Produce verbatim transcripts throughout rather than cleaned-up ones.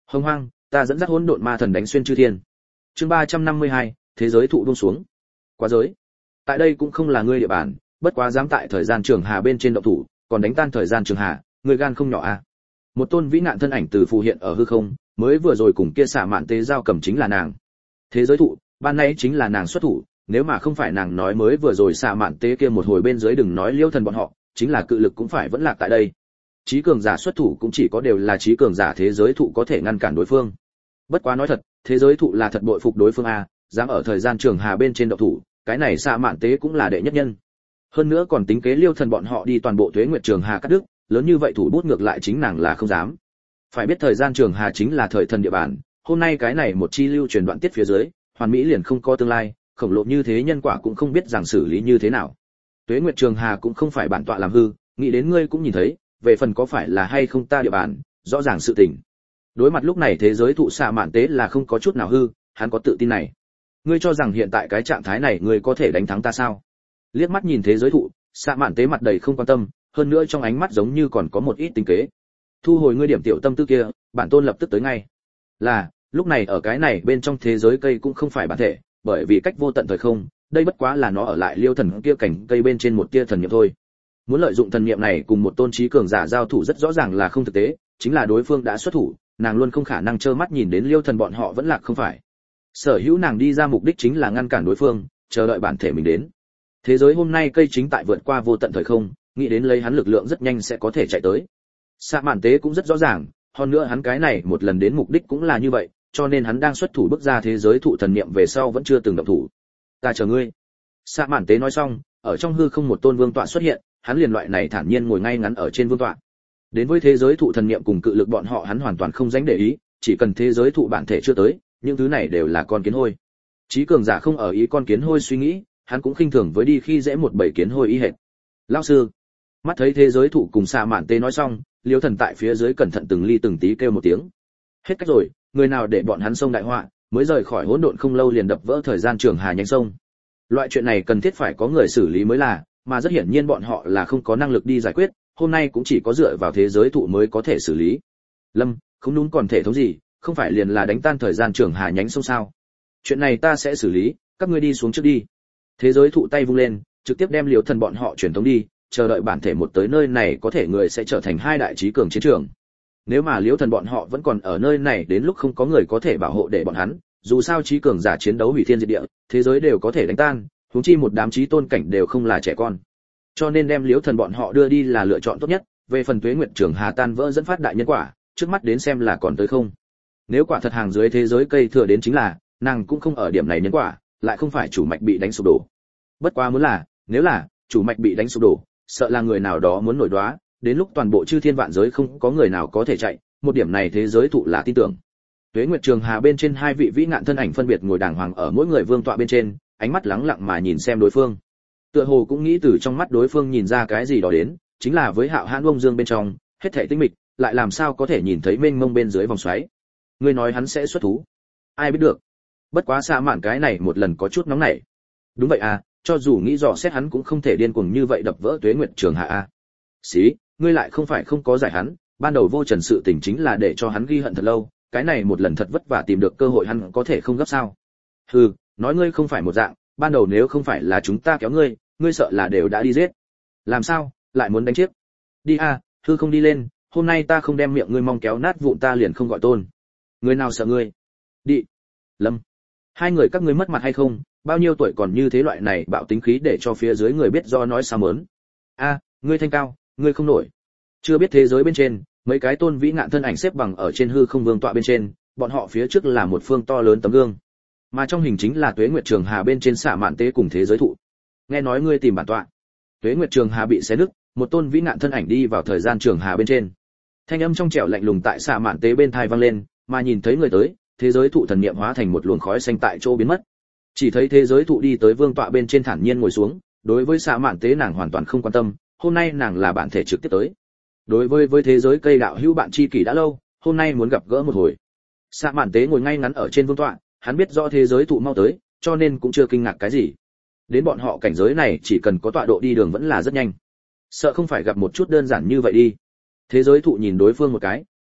Hồng hoang, ta dẫn dắt hỗn độn ma thần đánh xuyên chư thiên. Chương ba trăm năm mươi hai, thế giới thụ buông xuống. Quá giới. Tại đây cũng không là ngươi địa bàn, bất quá dám tại thời gian trường hà bên trên động thủ, còn đánh tan thời gian trường hà, ngươi gan không nhỏ à? Một tôn vĩ nạn thân ảnh từ phù hiện ở hư không, mới vừa rồi cùng kia xả mạn tế giao cầm chính là nàng. Thế giới thụ, ban nãy chính là nàng xuất thủ, nếu mà không phải nàng nói mới vừa rồi xả mạn tế kia một hồi bên dưới đừng nói Liêu Thần bọn họ, chính là cự lực cũng phải vẫn lạc tại đây. Chí cường giả xuất thủ cũng chỉ có đều là chí cường giả thế giới thụ có thể ngăn cản đối phương. Bất quá nói thật, thế giới thụ là thật bội phục đối phương a, dám ở thời gian trường hà bên trên động thủ, cái này xạ mạn tế cũng là đệ nhất nhân. Hơn nữa còn tính kế Liêu Thần bọn họ đi toàn bộ Tuế Nguyệt Trường Hà cắt đứt, lớn như vậy thủ bút ngược lại chính nàng là không dám. Phải biết thời gian trường hà chính là thời thần địa bàn, hôm nay cái này một chi lưu truyền đoạn tiết phía dưới, hoàn mỹ liền không có tương lai, khổng lồ như thế nhân quả cũng không biết rằng xử lý như thế nào. Tuế Nguyệt Trường Hà cũng không phải bản tọa làm hư, nghĩ đến ngươi cũng nhìn thấy, về phần có phải là hay không ta địa bàn, rõ ràng sự tình. Đối mặt lúc này thế giới thụ xạ mạn tế là không có chút nào hư, hắn có tự tin này. Ngươi cho rằng hiện tại cái trạng thái này ngươi có thể đánh thắng ta sao? Liếc mắt nhìn thế giới thụ, xạ mạn tế mặt đầy không quan tâm, hơn nữa trong ánh mắt giống như còn có một ít tính kế. Thu hồi ngươi điểm tiểu tâm tư kia, bản tôn lập tức tới ngay. Là, lúc này ở cái này bên trong thế giới cây cũng không phải bản thể, bởi vì cách vô tận thời không, đây bất quá là nó ở lại Liêu Thần kia cảnh cây bên trên một tia thần niệm thôi. Muốn lợi dụng thần niệm này cùng một tôn trí cường giả giao thủ rất rõ ràng là không thực tế, chính là đối phương đã xuất thủ, nàng luôn không khả năng trơ mắt nhìn đến Liêu Thần bọn họ vẫn lạc không phải. Sở hữu nàng đi ra mục đích chính là ngăn cản đối phương, chờ đợi bản thể mình đến. Thế giới hôm nay cây chính tại vượt qua vô tận thời không, nghĩ đến lấy hắn lực lượng rất nhanh sẽ có thể chạy tới. Sạ mạn tế cũng rất rõ ràng, hơn nữa hắn cái này một lần đến mục đích cũng là như vậy, cho nên hắn đang xuất thủ bước ra thế giới thụ thần niệm về sau vẫn chưa từng động thủ. Ta chờ ngươi. Sạ mạn tế nói xong, ở trong hư không một tôn vương tọa xuất hiện, hắn liền loại này thản nhiên ngồi ngay ngắn ở trên vương tọa. Đến với thế giới thụ thần niệm cùng cự lực bọn họ hắn hoàn toàn không dánh để ý, chỉ cần thế giới thụ bản thể chưa tới, những thứ này đều là con kiến hôi. Chí cường giả không ở ý con kiến hôi suy nghĩ, hắn cũng khinh thường với đi khi dễ một bầy kiến hôi y hệt. Lão sư. Mắt thấy thế giới thụ cùng xạ mạn tế nói xong, Liêu Thần tại phía dưới cẩn thận từng ly từng tí kêu một tiếng. Hết cách rồi, người nào để bọn hắn xông đại họa, mới rời khỏi hỗn độn không lâu liền đập vỡ thời gian trường hà nhánh sông. Loại chuyện này cần thiết phải có người xử lý mới là, mà rất hiển nhiên bọn họ là không có năng lực đi giải quyết, hôm nay cũng chỉ có dựa vào thế giới thụ mới có thể xử lý. Lâm, không đúng còn thể thống gì, không phải liền là đánh tan thời gian trường hà nhánh sông sao? Chuyện này ta sẽ xử lý, các ngươi đi xuống trước đi. Thế giới thụ tay vung lên, trực tiếp đem Liêu Thần bọn họ truyền tống đi, chờ đợi bản thể một tới nơi này có thể người sẽ trở thành hai đại chí cường chiến trường. Nếu mà Liêu Thần bọn họ vẫn còn ở nơi này đến lúc không có người có thể bảo hộ để bọn hắn, dù sao chí cường giả chiến đấu hủy thiên diệt địa, thế giới đều có thể đánh tan, huống chi một đám chí tôn cảnh đều không là trẻ con. Cho nên đem Liêu Thần bọn họ đưa đi là lựa chọn tốt nhất, về phần Tuế Nguyệt Trường Hà tan vỡ dẫn phát đại nhân quả, trước mắt đến xem là còn tới không. Nếu quả thật hàng dưới thế giới cây thừa đến chính là, nàng cũng không ở điểm này nhân quả, lại không phải chủ mạch bị đánh sụp đổ. Bất quá muốn là, nếu là chủ mạch bị đánh sụp đổ, sợ là người nào đó muốn nổi đoá, đến lúc toàn bộ chư thiên vạn giới không có người nào có thể chạy, một điểm này thế giới thụ là tin tưởng. Tuế Nguyệt Trường Hà bên trên hai vị vĩ ngạn thân ảnh phân biệt ngồi đàng hoàng ở mỗi người vương tọa bên trên, ánh mắt lắng lặng mà nhìn xem đối phương. Tựa hồ cũng nghĩ từ trong mắt đối phương nhìn ra cái gì đó đến, chính là với Hạo Hãn Bông Dương bên trong, hết thảy tinh mịch, lại làm sao có thể nhìn thấy mênh mông bên dưới vòng xoáy. Ngươi nói hắn sẽ xuất thú? Ai biết được. Bất quá xạ mạn cái này một lần có chút nóng nảy. Đúng vậy à, cho dù nghĩ dò xét hắn cũng không thể điên cuồng như vậy đập vỡ Tuế Nguyệt Trường Hà a. Xí, ngươi lại không phải không có giải hắn, ban đầu vô trần sự tình chính là để cho hắn ghi hận thật lâu, cái này một lần thật vất vả tìm được cơ hội hắn có thể không gấp sao? Hừ, nói ngươi không phải một dạng, ban đầu nếu không phải là chúng ta kéo ngươi, ngươi sợ là đều đã đi giết. Làm sao, lại muốn đánh chiếc? Đi a, hư không đi lên, hôm nay ta không đem miệng ngươi mong kéo nát vụn ta liền không gọi tôn. Người nào sợ ngươi? Đi. Lâm. Hai người các ngươi mất mặt hay không? Bao nhiêu tuổi còn như thế loại này bạo tính khí để cho phía dưới người biết do nói sao mớn. A, ngươi thanh cao, ngươi không nổi. Chưa biết thế giới bên trên, mấy cái tôn vĩ ngạn thân ảnh xếp bằng ở trên hư không vương tọa bên trên, bọn họ phía trước là một phương to lớn tấm gương. Mà trong hình chính là Tuế Nguyệt Trường Hà bên trên xạ mạn tế cùng thế giới thụ. Nghe nói ngươi tìm bản tọa. Tuế Nguyệt Trường Hà bị xé nứt, một tôn vĩ ngạn thân ảnh đi vào thời gian trường hà bên trên. Thanh âm trong trẻo lạnh lùng tại xạ mạn tế bên tai vang lên, mà nhìn thấy người tới, thế giới thụ thần niệm hóa thành một luồng khói xanh tại chỗ biến mất. Chỉ thấy thế giới thụ đi tới vương tọa bên trên thản nhiên ngồi xuống, đối với xạ mạn tế nàng hoàn toàn không quan tâm, hôm nay nàng là bản thể trực tiếp tới. Đối với với thế giới cây đạo hữu bạn tri kỷ đã lâu, hôm nay muốn gặp gỡ một hồi. Xạ mạn tế ngồi ngay ngắn ở trên vương tọa, hắn biết rõ thế giới thụ mau tới, cho nên cũng chưa kinh ngạc cái gì. Đến bọn họ cảnh giới này chỉ cần có tọa độ đi đường vẫn là rất nhanh. Sợ không phải gặp một chút đơn giản như vậy đi. Thế giới thụ nhìn đối phương một cái,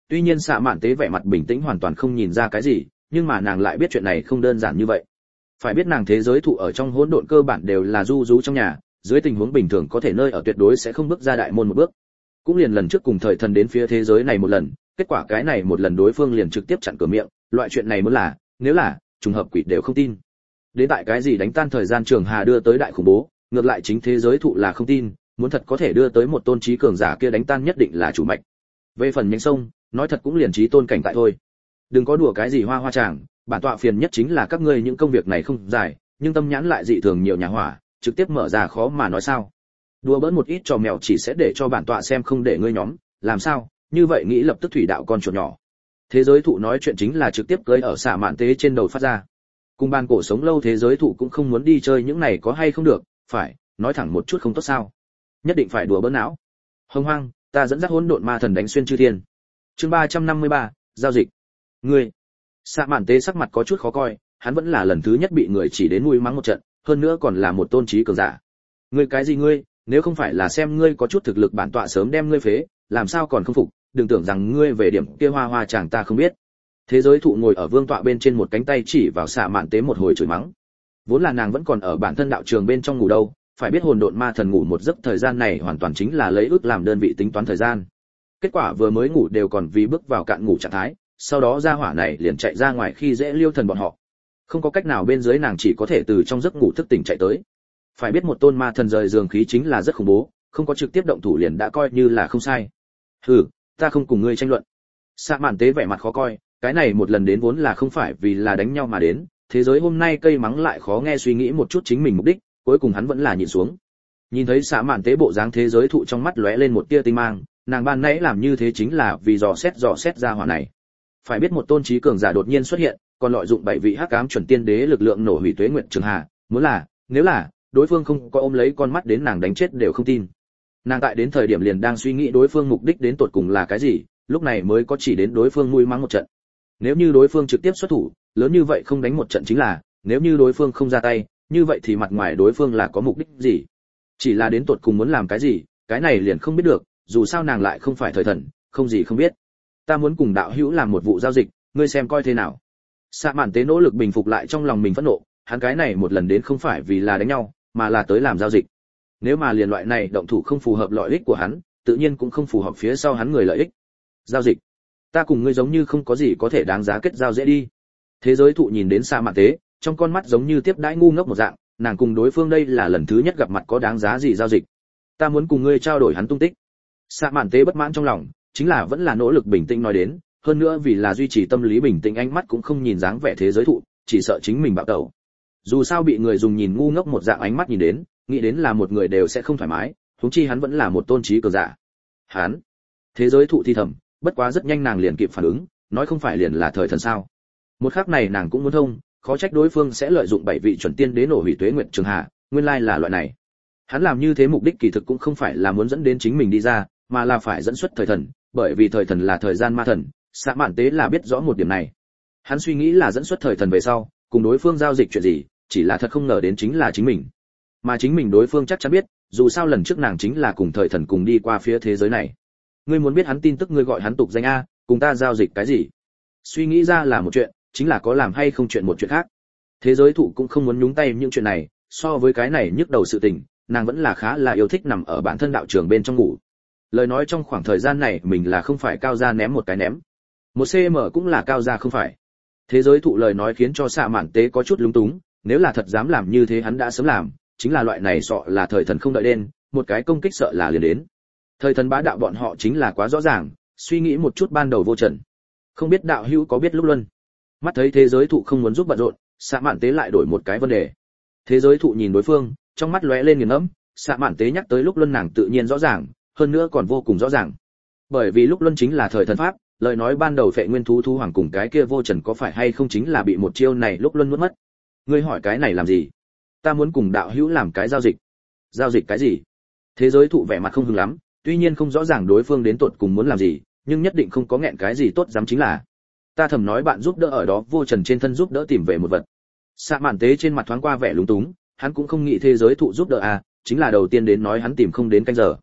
tuy nhiên xạ mạn tế vẻ mặt bình tĩnh hoàn toàn không nhìn ra cái gì, nhưng mà nàng lại biết chuyện này không đơn giản như vậy. Phải biết nàng thế giới thụ ở trong hỗn độn cơ bản đều là du rú trong nhà, dưới tình huống bình thường có thể nơi ở tuyệt đối sẽ không bước ra đại môn một bước. Cũng liền lần trước cùng thời thần đến phía thế giới này một lần, kết quả cái này một lần đối phương liền trực tiếp chặn cửa miệng, loại chuyện này muốn là, nếu là trùng hợp quỷ đều không tin. Đến tại cái gì đánh tan thời gian trường hà đưa tới đại khủng bố, ngược lại chính thế giới thụ là không tin, muốn thật có thể đưa tới một tôn trí cường giả kia đánh tan nhất định là chủ mạch. Về phần nhánh sông, nói thật cũng liền trí tôn cảnh tại thôi. Đừng có đùa cái gì hoa hoa chàng, bản tọa phiền nhất chính là các ngươi những công việc này không dài, nhưng tâm nhãn lại dị thường nhiều nhà hỏa, trực tiếp mở ra khó mà nói sao. Đùa bỡn một ít trò mèo chỉ sẽ để cho bản tọa xem không để ngươi nhóm, làm sao? Như vậy nghĩ lập tức thủy đạo con chuột nhỏ. Thế giới thụ nói chuyện chính là trực tiếp cưỡi ở xạ mạn tế trên đầu phát ra. Cùng ban cổ sống lâu thế giới thụ cũng không muốn đi chơi những này có hay không được, phải, nói thẳng một chút không tốt sao? Nhất định phải đùa bỡn não. Hồng Hoang, ta dẫn dắt hỗn độn ma thần đánh xuyên chư thiên. Chương ba trăm năm mươi ba, giao dịch. Ngươi. Xạ mạn tế sắc mặt có chút khó coi, hắn vẫn là lần thứ nhất bị người chỉ đến nuôi mắng một trận, hơn nữa còn là một tôn trí cường giả. Ngươi cái gì ngươi, nếu không phải là xem ngươi có chút thực lực bản tọa sớm đem ngươi phế, làm sao còn không phục, đừng tưởng rằng ngươi về điểm kia hoa hoa chàng ta không biết. Thế giới thụ ngồi ở vương tọa bên trên một cánh tay chỉ vào xạ mạn tế một hồi chửi mắng. Vốn là nàng vẫn còn ở bản thân đạo trường bên trong ngủ đâu, phải biết hồn độn ma thần ngủ một giấc thời gian này hoàn toàn chính là lấy ước làm đơn vị tính toán thời gian. Kết quả vừa mới ngủ đều còn vì bước vào cạn ngủ trạng thái, sau đó ra hỏa này liền chạy ra ngoài khi dễ liêu thần bọn họ. Không có cách nào bên dưới nàng chỉ có thể từ trong giấc ngủ thức tỉnh chạy tới. Phải biết một tôn ma thần rời giường khí chính là rất khủng bố, không có trực tiếp động thủ liền đã coi như là không sai. Hừ, ta không cùng ngươi tranh luận. Sa mạn tế vẻ mặt khó coi, cái này một lần đến vốn là không phải vì là đánh nhau mà đến, thế giới hôm nay cây mắng lại khó nghe suy nghĩ một chút chính mình mục đích, cuối cùng hắn vẫn là nhìn xuống. Nhìn thấy Sa mạn tế bộ dáng thế giới thụ trong mắt lóe lên một tia tinh mang, nàng ban nãy làm như thế chính là vì dò xét dò xét ra hỏa này. Phải biết một tôn trí cường giả đột nhiên xuất hiện, còn lợi dụng bảy vị hắc ám chuẩn tiên đế lực lượng nổ hủy tuế nguyệt trường hà, muốn là, nếu là đối phương không có ôm lấy con mắt đến nàng đánh chết đều không tin. Nàng tại đến thời điểm liền đang suy nghĩ đối phương mục đích đến tột cùng là cái gì, lúc này mới có chỉ đến đối phương nuôi mắng một trận. Nếu như đối phương trực tiếp xuất thủ, lớn như vậy không đánh một trận chính là, nếu như đối phương không ra tay, như vậy thì mặt ngoài đối phương là có mục đích gì? Chỉ là đến tột cùng muốn làm cái gì, cái này liền không biết được, dù sao nàng lại không phải thời thần, không gì không biết. Ta muốn cùng đạo hữu làm một vụ giao dịch, ngươi xem coi thế nào. Sa mạn tế nỗ lực bình phục lại trong lòng mình phẫn nộ, hắn cái này một lần đến không phải vì là đánh nhau, mà là tới làm giao dịch. Nếu mà liền loại này động thủ không phù hợp lợi ích của hắn, tự nhiên cũng không phù hợp phía sau hắn người lợi ích. Giao dịch? Ta cùng ngươi giống như không có gì có thể đáng giá kết giao dễ đi. Thế giới thụ nhìn đến Sa mạn tế, trong con mắt giống như tiếp đãi ngu ngốc một dạng, nàng cùng đối phương đây là lần thứ nhất gặp mặt có đáng giá gì giao dịch. Ta muốn cùng ngươi trao đổi hắn tung tích. Sa mạn tế bất mãn trong lòng, chính là vẫn là nỗ lực bình tĩnh nói đến, hơn nữa vì là duy trì tâm lý bình tĩnh ánh mắt cũng không nhìn dáng vẻ thế giới thụ, chỉ sợ chính mình bạo tẩu. Dù sao bị người dùng nhìn ngu ngốc một dạng ánh mắt nhìn đến, nghĩ đến là một người đều sẽ không thoải mái, huống chi hắn vẫn là một tôn trí cường giả. Hắn, thế giới thụ thi thầm, bất quá rất nhanh nàng liền kịp phản ứng, nói không phải liền là thời thần sao? Một khắc này nàng cũng muốn thông, khó trách đối phương sẽ lợi dụng bảy vị chuẩn tiên đế nổ hủy tuế nguyệt trường hạ, nguyên lai là loại này. Hắn làm như thế mục đích kỳ thực cũng không phải là muốn dẫn đến chính mình đi ra, mà là phải dẫn xuất thời thần, bởi vì thời thần là thời gian ma thần, Sa mạn tế là biết rõ một điểm này. Hắn suy nghĩ là dẫn xuất thời thần về sau, cùng đối phương giao dịch chuyện gì, chỉ là thật không ngờ đến chính là chính mình. Mà chính mình đối phương chắc chắn biết, dù sao lần trước nàng chính là cùng thời thần cùng đi qua phía thế giới này. Ngươi muốn biết hắn tin tức ngươi gọi hắn tục danh a, cùng ta giao dịch cái gì? Suy nghĩ ra là một chuyện, chính là có làm hay không chuyện một chuyện khác. Thế giới thụ cũng không muốn nhúng tay những chuyện này, so với cái này nhức đầu sự tình, nàng vẫn là khá là yêu thích nằm ở bản thân đạo trường bên trong ngủ. Lời nói trong khoảng thời gian này mình là không phải cao ra ném một cái ném. Một cm cũng là cao ra không phải. Thế giới thụ lời nói khiến cho Sa mạn tế có chút lúng túng, nếu là thật dám làm như thế hắn đã sớm làm, chính là loại này sọ là thời thần không đợi đến, một cái công kích sợ là liền đến. Thời thần bá đạo bọn họ chính là quá rõ ràng, suy nghĩ một chút ban đầu vô trần. Không biết đạo hữu có biết lúc luân. Mắt thấy thế giới thụ không muốn giúp bận rộn, Sa mạn tế lại đổi một cái vấn đề. Thế giới thụ nhìn đối phương, trong mắt lóe lên nghiền ngẫm, Sa mạn tế nhắc tới lúc luân nàng tự nhiên rõ ràng, hơn nữa còn vô cùng rõ ràng. Bởi vì lúc luân chính là thời thần pháp, lời nói ban đầu Phệ Nguyên thú thú hoàng cùng cái kia vô trần có phải hay không chính là bị một chiêu này lúc luân nuốt mất. Ngươi hỏi cái này làm gì? Ta muốn cùng đạo hữu làm cái giao dịch. Giao dịch cái gì? Thế giới thụ vẻ mặt không hứng lắm, tuy nhiên không rõ ràng đối phương đến tột cùng muốn làm gì, nhưng nhất định không có nghẹn cái gì tốt dám chính là. Ta thầm nói bạn giúp đỡ ở đó vô trần trên thân giúp đỡ tìm về một vật. Sa mạn tế trên mặt thoáng qua vẻ lúng túng, hắn cũng không nghĩ thế giới thụ giúp đỡ à, chính là đầu tiên đến nói hắn tìm không đến canh giờ.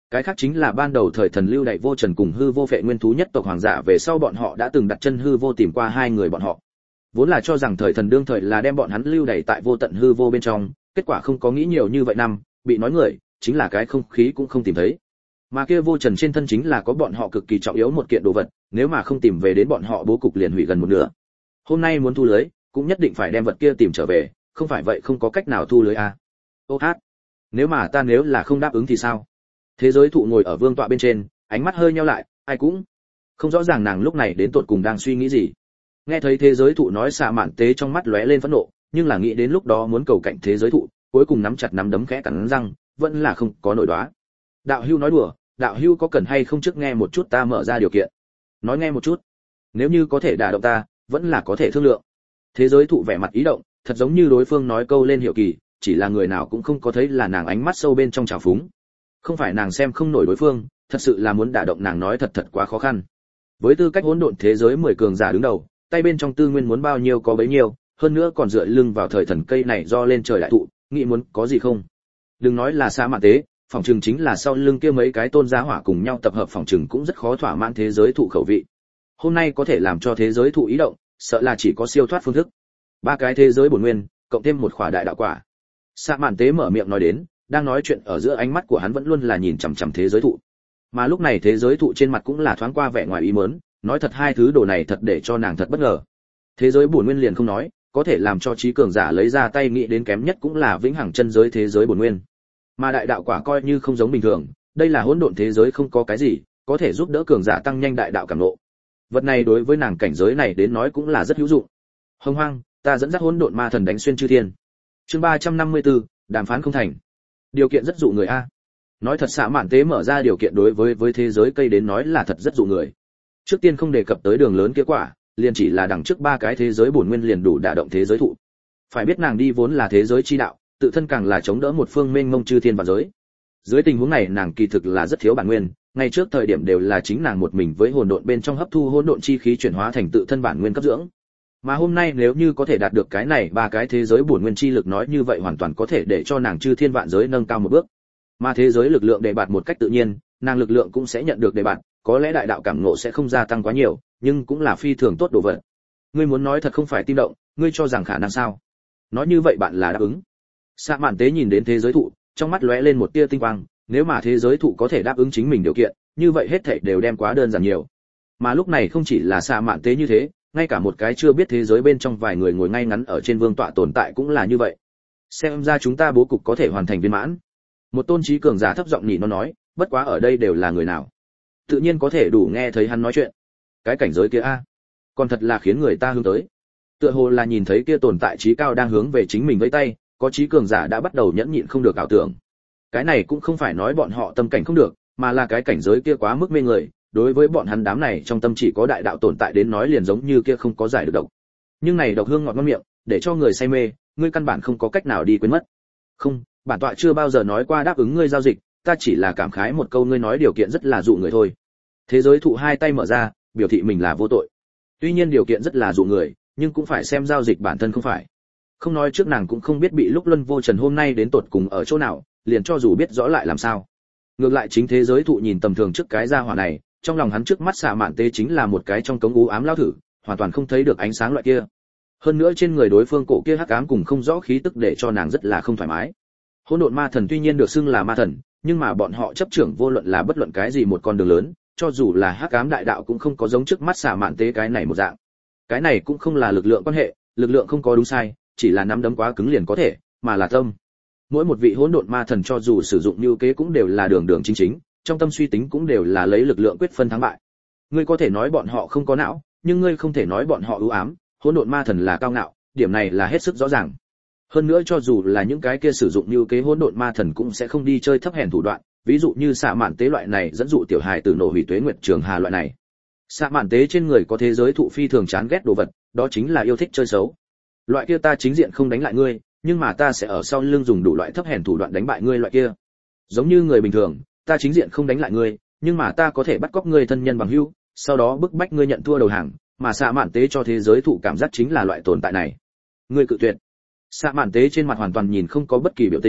Cái khác chính là ban đầu thời thần lưu đại vô trần cùng hư vô phệ nguyên thú nhất tộc hoàng giả về sau bọn họ đã từng đặt chân hư vô tìm qua hai người bọn họ. Vốn là cho rằng thời thần đương thời là đem bọn hắn lưu đày tại vô tận hư vô bên trong, kết quả không có nghĩ nhiều như vậy năm, bị nói người, chính là cái không khí cũng không tìm thấy. Mà kia vô trần trên thân chính là có bọn họ cực kỳ trọng yếu một kiện đồ vật, nếu mà không tìm về đến bọn họ bố cục liền hủy gần một nửa. Hôm nay muốn thu lưới, cũng nhất định phải đem vật kia tìm trở về, không phải vậy không có cách nào thu lưới a. Ô hát, nếu mà ta nếu là không đáp ứng thì sao? Thế giới thụ ngồi ở vương tọa bên trên, ánh mắt hơi nheo lại, ai cũng không rõ ràng nàng lúc này đến tột cùng đang suy nghĩ gì. Nghe thấy thế giới thụ nói, Xạ Mạn Tế trong mắt lóe lên phẫn nộ, nhưng là nghĩ đến lúc đó muốn cầu cạnh thế giới thụ, cuối cùng nắm chặt nắm đấm khẽ cắn răng, vẫn là không có nổi đoá. Đạo hưu nói đùa, đạo hưu có cần hay không trước nghe một chút ta mở ra điều kiện? Nói nghe một chút. Nếu như có thể đả động ta, vẫn là có thể thương lượng. Thế giới thụ vẻ mặt ý động, thật giống như đối phương nói câu lên hiệu kỳ, chỉ là người nào cũng không có thấy là nàng ánh mắt sâu bên trong trào phúng. Không phải nàng xem không nổi đối phương, thật sự là muốn đả động nàng nói thật thật quá khó khăn. Với tư cách hỗn độn thế giới mười cường giả đứng đầu, tay bên trong tư nguyên muốn bao nhiêu có bấy nhiêu, hơn nữa còn dựa lưng vào thời thần cây này do lên trời đại thụ, nghĩ muốn có gì không? Đừng nói là Xạ Mạn Tế, phòng trường chính là sau lưng kia mấy cái tôn giá hỏa cùng nhau tập hợp phòng trường cũng rất khó thỏa mãn thế giới thụ khẩu vị. Hôm nay có thể làm cho thế giới thụ ý động, sợ là chỉ có siêu thoát phương thức. Ba cái thế giới bổn nguyên, cộng thêm một khỏa đại đạo quả. Xạ Mạn Tế mở miệng nói đến, đang nói chuyện ở giữa ánh mắt của hắn vẫn luôn là nhìn chằm chằm thế giới thụ. Mà lúc này thế giới thụ trên mặt cũng là thoáng qua vẻ ngoài ý muốn, nói thật hai thứ đồ này thật để cho nàng thật bất ngờ. Thế giới bổn nguyên liền không nói, có thể làm cho trí cường giả lấy ra tay nghĩ đến kém nhất cũng là vĩnh hằng chân giới thế giới bổn nguyên. Mà đại đạo quả coi như không giống bình thường, đây là hỗn độn thế giới không có cái gì, có thể giúp đỡ cường giả tăng nhanh đại đạo cảm ngộ. Vật này đối với nàng cảnh giới này đến nói cũng là rất hữu dụng. Hồng Hoang, ta dẫn dắt hỗn độn ma thần đánh xuyên chư thiên. Chương ba trăm năm mươi tư, đàm phán không thành. Điều kiện rất dụ người a. Nói thật, Xạ Mạn Tế mở ra điều kiện đối với với thế giới cây đến nói là thật rất dụ người. Trước tiên không đề cập tới đường lớn kia quả, liền chỉ là đằng trước ba cái thế giới bổn nguyên liền đủ đả động thế giới thụ. Phải biết nàng đi vốn là thế giới chi đạo, tự thân càng là chống đỡ một phương mênh mông chư thiên và giới. Dưới tình huống này nàng kỳ thực là rất thiếu bản nguyên, ngay trước thời điểm đều là chính nàng một mình với hỗn độn bên trong hấp thu hỗn độn chi khí chuyển hóa thành tự thân bản nguyên cấp dưỡng. Mà hôm nay nếu như có thể đạt được cái này ba cái thế giới bổn nguyên chi lực nói như vậy hoàn toàn có thể để cho nàng chư thiên vạn giới nâng cao một bước. Mà thế giới lực lượng đề bạt một cách tự nhiên, nàng lực lượng cũng sẽ nhận được đề bạt, có lẽ đại đạo cảm ngộ sẽ không gia tăng quá nhiều, nhưng cũng là phi thường tốt đồ vật. Ngươi muốn nói thật không phải tim động, ngươi cho rằng khả năng sao? Nói như vậy bạn là đáp ứng. Xạ Mạn Tế nhìn đến thế giới thụ, trong mắt lóe lên một tia tinh quang, nếu mà thế giới thụ có thể đáp ứng chính mình điều kiện, như vậy hết thảy đều đem quá đơn giản nhiều. Mà lúc này không chỉ là Xạ Mạn Tế như thế, ngay cả một cái chưa biết thế giới bên trong vài người ngồi ngay ngắn ở trên vương tọa tồn tại cũng là như vậy. Xem ra chúng ta bố cục có thể hoàn thành viên mãn. Một tôn trí cường giả thấp giọng nhỉ nó nói, bất quá ở đây đều là người nào? Tự nhiên có thể đủ nghe thấy hắn nói chuyện. Cái cảnh giới kia a, còn thật là khiến người ta hướng tới. Tựa hồ là nhìn thấy kia tồn tại trí cao đang hướng về chính mình vẫy tay, có trí cường giả đã bắt đầu nhẫn nhịn không được ảo tưởng. Cái này cũng không phải nói bọn họ tâm cảnh không được, mà là cái cảnh giới kia quá mức mê người, đối với bọn hắn đám này trong tâm chỉ có đại đạo tồn tại đến nói liền giống như kia không có giải được độc. Nhưng này độc hương ngọt ngon miệng, để cho người say mê, ngươi căn bản không có cách nào đi quên mất. Không, bản tọa chưa bao giờ nói qua đáp ứng ngươi giao dịch, ta chỉ là cảm khái một câu ngươi nói điều kiện rất là dụ người thôi. Thế giới thụ hai tay mở ra, biểu thị mình là vô tội. Tuy nhiên điều kiện rất là dụ người, nhưng cũng phải xem giao dịch bản thân không phải. Không nói trước nàng cũng không biết bị lúc Luân Vô Trần hôm nay đến tột cùng ở chỗ nào, liền cho dù biết rõ lại làm sao. Ngược lại chính thế giới thụ nhìn tầm thường trước cái gia hỏa này, trong lòng hắn trước mắt Xạ Mạn Tế chính là một cái trong cống u ám lao thử, hoàn toàn không thấy được ánh sáng loại kia. Hơn nữa trên người đối phương cổ kia hắc ám cùng không rõ khí tức để cho nàng rất là không thoải mái. Hỗn độn ma thần tuy nhiên được xưng là ma thần, nhưng mà bọn họ chấp trưởng vô luận là bất luận cái gì một con đường lớn, cho dù là hắc ám đại đạo cũng không có giống trước mắt Xạ Mạn Tế cái này một dạng. Cái này cũng không là lực lượng quan hệ, lực lượng không có đúng sai, chỉ là nắm đấm quá cứng liền có thể, mà là tâm. Mỗi một vị hỗn độn ma thần cho dù sử dụng như kế cũng đều là đường đường chính chính, trong tâm suy tính cũng đều là lấy lực lượng quyết phân thắng bại. Ngươi có thể nói bọn họ không có não, nhưng ngươi không thể nói bọn họ ưu ám, hỗn độn ma thần là cao ngạo, điểm này là hết sức rõ ràng. Hơn nữa cho dù là những cái kia sử dụng như kế hỗn độn ma thần cũng sẽ không đi chơi thấp hèn thủ đoạn, ví dụ như Xạ Mạn Tế loại này dẫn dụ tiểu hài từ nổ hủy tuế nguyệt trường hà loại này. Xạ Mạn Tế trên người có thế giới thụ phi thường chán ghét đồ vật, đó chính là yêu thích chơi xấu. Loại kia ta chính diện không đánh lại ngươi, nhưng mà ta sẽ ở sau lưng dùng đủ loại thấp hèn thủ đoạn đánh bại ngươi loại kia. Giống như người bình thường, ta chính diện không đánh lại ngươi, nhưng mà ta có thể bắt cóc ngươi thân nhân bằng hữu, sau đó bức bách ngươi nhận thua đầu hàng, mà Xạ Mạn Tế cho thế giới thụ cảm giác chính là loại tồn tại này. Ngươi cự tuyệt. Xạ Mạn Tế trên mặt hoàn toàn nhìn không có bất kỳ biểu tình,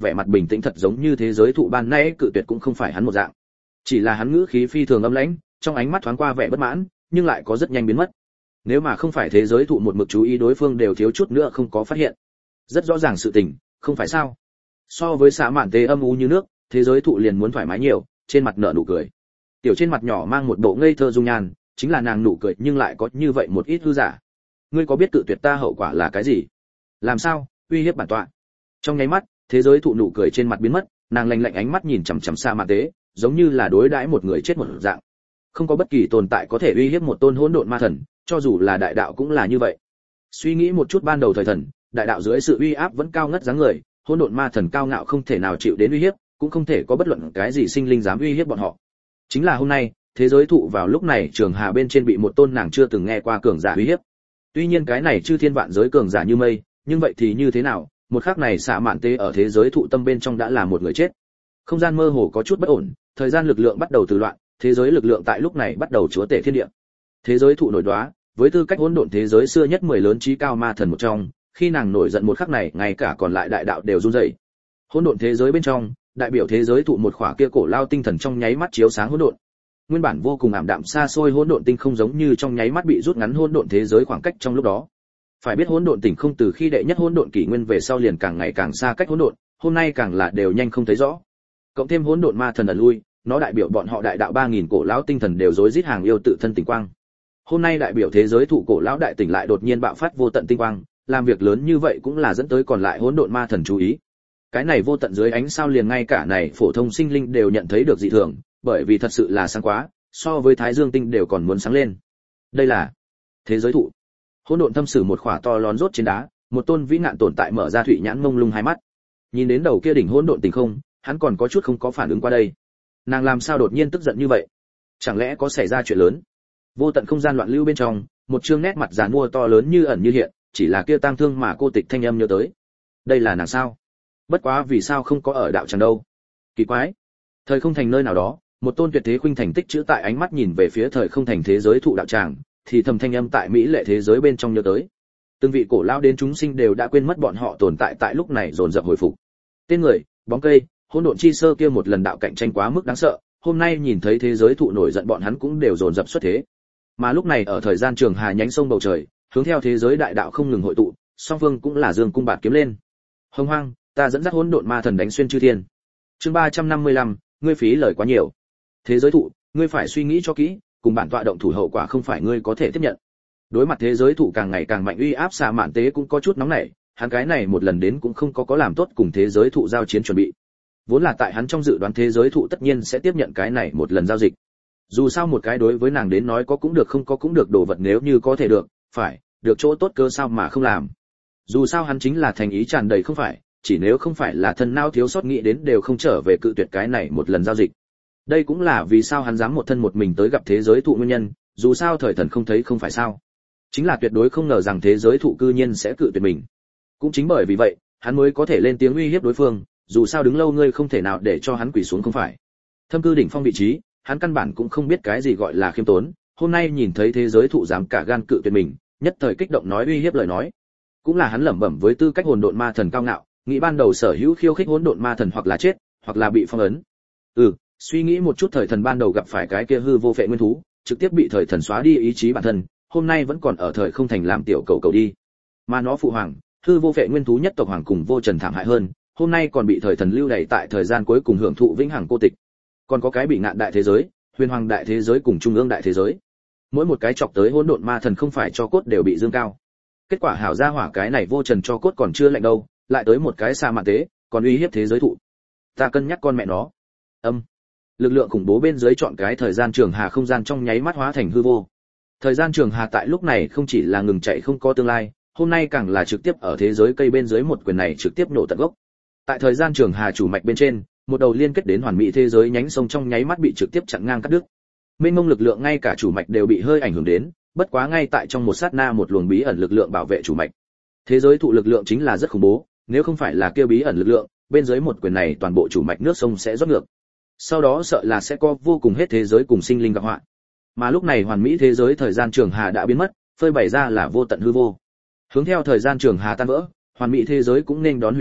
vẻ mặt bình tĩnh thật giống như thế giới thụ ban nãy cự tuyệt cũng không phải hắn một dạng. Chỉ là hắn ngữ khí phi thường âm lãnh, trong ánh mắt thoáng qua vẻ bất mãn, nhưng lại có rất nhanh biến mất. Nếu mà không phải thế giới thụ một mực chú ý đối phương đều thiếu chút nữa không có phát hiện. Rất rõ ràng sự tình, không phải sao? So với xã mạn tê âm u như nước, thế giới thụ liền muốn thoải mái nhiều, trên mặt nở nụ cười. Tiểu trên mặt nhỏ mang một bộ ngây thơ dung nhan, chính là nàng nụ cười nhưng lại có như vậy một ít hư giả. Ngươi có biết cự tuyệt ta hậu quả là cái gì? Làm sao? Uy hiếp bản tọa. Trong nháy mắt, thế giới thụ nụ cười trên mặt biến mất, nàng lạnh lạnh ánh mắt nhìn chằm chằm Sa Mạn Tế, giống như là đối đãi một người chết một dạng. Không có bất kỳ tồn tại có thể uy hiếp một tôn hỗn độn ma thần, cho dù là đại đạo cũng là như vậy. Suy nghĩ một chút ban đầu thời thần, đại đạo dưới sự uy áp vẫn cao ngất dáng người, hỗn độn ma thần cao ngạo không thể nào chịu đến uy hiếp, cũng không thể có bất luận cái gì sinh linh dám uy hiếp bọn họ. Chính là hôm nay, thế giới thụ vào lúc này trường hà bên trên bị một tôn nàng chưa từng nghe qua cường giả uy hiếp. Tuy nhiên cái này chư thiên vạn giới cường giả như mây, nhưng vậy thì như thế nào, một khắc này Sa Mạn Tế ở thế giới thụ tâm bên trong đã là một người chết. Không gian mơ hồ có chút bất ổn, thời gian lực lượng bắt đầu từ loạn, thế giới lực lượng tại lúc này bắt đầu chúa tể thiên địa. Thế giới thụ nổi đoá, với tư cách hỗn độn thế giới xưa nhất mười lớn chí cao ma thần một trong, khi nàng nổi giận một khắc này, ngay cả còn lại đại đạo đều run rẩy. Hỗn độn thế giới bên trong, đại biểu thế giới thụ một khỏa kia cổ lao tinh thần trong nháy mắt chiếu sáng hỗn độn. Nguyên bản vô cùng ảm đạm xa xôi hỗn độn tinh không giống như trong nháy mắt bị rút ngắn hỗn độn thế giới khoảng cách trong lúc đó. Phải biết hỗn độn tỉnh không từ khi đệ nhất hỗn độn kỷ nguyên về sau liền càng ngày càng xa cách hỗn độn, hôm nay càng là đều nhanh không thấy rõ. Cộng thêm hỗn độn ma thần ẩn lui, nó đại biểu bọn họ đại đạo ba nghìn cổ lão tinh thần đều rối rít hàng yêu tự thân tinh quang. Hôm nay đại biểu thế giới thụ cổ lão đại tỉnh lại đột nhiên bạo phát vô tận tinh quang, làm việc lớn như vậy cũng là dẫn tới còn lại hỗn độn ma thần chú ý. Cái này vô tận dưới ánh sao liền ngay cả này phổ thông sinh linh đều nhận thấy được dị thường, bởi vì thật sự là sáng quá, so với thái dương tinh đều còn muốn sáng lên. Đây là thế giới thụ. Hỗn độn thâm sử một khỏa to lón rốt trên đá, một tôn vĩ nạn tồn tại mở ra thủy nhãn mông lung hai mắt. Nhìn đến đầu kia đỉnh hỗn độn tình không, hắn còn có chút không có phản ứng qua đây. Nàng làm sao đột nhiên tức giận như vậy? Chẳng lẽ có xảy ra chuyện lớn? Vô tận không gian loạn lưu bên trong, một trương nét mặt giàn mua to lớn như ẩn như hiện, chỉ là kia tang thương mà cô tịch thanh âm nhớ tới. Đây là nàng sao? Bất quá vì sao không có ở đạo tràng đâu? Kỳ quái. Thời không thành nơi nào đó, một tôn tuyệt thế khuynh thành tích chữ tại ánh mắt nhìn về phía thời không thành thế giới thụ đạo tràng, thì thầm thanh âm tại mỹ lệ thế giới bên trong nhớ tới. Từng vị cổ lão đến chúng sinh đều đã quên mất bọn họ tồn tại tại lúc này dồn dập hồi phục. Tên người, bóng cây, hỗn độn chi sơ kia một lần đạo cạnh tranh quá mức đáng sợ, hôm nay nhìn thấy thế giới thụ nổi giận bọn hắn cũng đều dồn dập xuất thế. Mà lúc này ở thời gian trường hà nhánh sông bầu trời, hướng theo thế giới đại đạo không ngừng hội tụ, song phương cũng là dương cung bạt kiếm lên. Hồng Hoang, ta dẫn dắt hỗn độn ma thần đánh xuyên chư thiên. Chương ba trăm năm mươi lăm, ngươi phí lời quá nhiều. Thế giới thụ, ngươi phải suy nghĩ cho kỹ, cùng bản tọa động thủ hậu quả không phải ngươi có thể tiếp nhận. Đối mặt thế giới thụ càng ngày càng mạnh uy áp, Sa Mạn Tế cũng có chút nóng nảy, hắn cái này một lần đến cũng không có có làm tốt cùng thế giới thụ giao chiến chuẩn bị. Vốn là tại hắn trong dự đoán thế giới thụ tất nhiên sẽ tiếp nhận cái này một lần giao dịch. Dù sao một cái đối với nàng đến nói có cũng được không có cũng được đồ vật nếu như có thể được, phải, được chỗ tốt cơ sao mà không làm. Dù sao hắn chính là thành ý tràn đầy không phải, chỉ nếu không phải là thân não thiếu sót nghĩ đến đều không trở về cự tuyệt cái này một lần giao dịch. Đây cũng là vì sao hắn dám một thân một mình tới gặp thế giới thụ nguyên nhân, dù sao thời thần không thấy không phải sao. Chính là tuyệt đối không ngờ rằng thế giới thụ cư nhiên sẽ cự tuyệt mình. Cũng chính bởi vì vậy, hắn mới có thể lên tiếng uy hiếp đối phương, dù sao đứng lâu ngươi không thể nào để cho hắn quỳ xuống không phải. Thâm cư đỉnh phong vị trí, hắn căn bản cũng không biết cái gì gọi là khiêm tốn, hôm nay nhìn thấy thế giới thụ dám cả gan cự tuyệt mình, nhất thời kích động nói uy hiếp lời nói. Cũng là hắn lẩm bẩm với tư cách hồn độn ma thần cao ngạo, nghĩ ban đầu sở hữu khiêu khích hỗn độn ma thần hoặc là chết, hoặc là bị phong ấn. Ừ, suy nghĩ một chút thời thần ban đầu gặp phải cái kia hư vô phệ nguyên thú, trực tiếp bị thời thần xóa đi ý chí bản thân, hôm nay vẫn còn ở thời không thành làm tiểu cầu cầu đi. Mà nó phụ hoàng, hư vô phệ nguyên thú nhất tộc hoàng cùng vô trần thảm hại hơn, hôm nay còn bị thời thần lưu đày tại thời gian cuối cùng hưởng thụ vĩnh hằng cô tịch. Còn có cái bị ngạn đại thế giới, huyền hoàng đại thế giới cùng trung ương đại thế giới. Mỗi một cái chọc tới hỗn độn ma thần không phải cho cốt đều bị dương cao. Kết quả hảo ra hỏa cái này vô trần cho cốt còn chưa lạnh đâu, lại tới một cái Sa Mạn Tế, còn uy hiếp thế giới thụ. Ta cân nhắc con mẹ nó. Âm. Lực lượng khủng bố bên dưới chọn cái thời gian trường hà không gian trong nháy mắt hóa thành hư vô. Thời gian trường hà tại lúc này không chỉ là ngừng chạy không có tương lai, hôm nay càng là trực tiếp ở thế giới cây bên dưới một quyền này trực tiếp nổ tận gốc. Tại thời gian trường hà chủ mạch bên trên, một đầu liên kết đến hoàn mỹ thế giới nhánh sông trong nháy mắt bị trực tiếp chặn ngang cắt đứt. Mênh mông lực lượng ngay cả chủ mạch đều bị hơi ảnh hưởng đến, bất quá ngay tại trong một sát na một luồng bí ẩn lực lượng bảo vệ chủ mạch. Thế giới thụ lực lượng chính là rất khủng bố, nếu không phải là kia bí ẩn lực lượng, bên dưới một quyền này toàn bộ chủ mạch nước sông sẽ rót ngược. Sau đó sợ là sẽ có vô cùng hết thế giới cùng sinh linh gặp họa. Mà lúc này hoàn mỹ thế giới thời gian trường hà đã biến mất, phơi bày ra là vô tận hư vô. Hướng theo thời gian trường hà tan vỡ, hoàn mỹ thế giới cũng nên đón hủy diệt,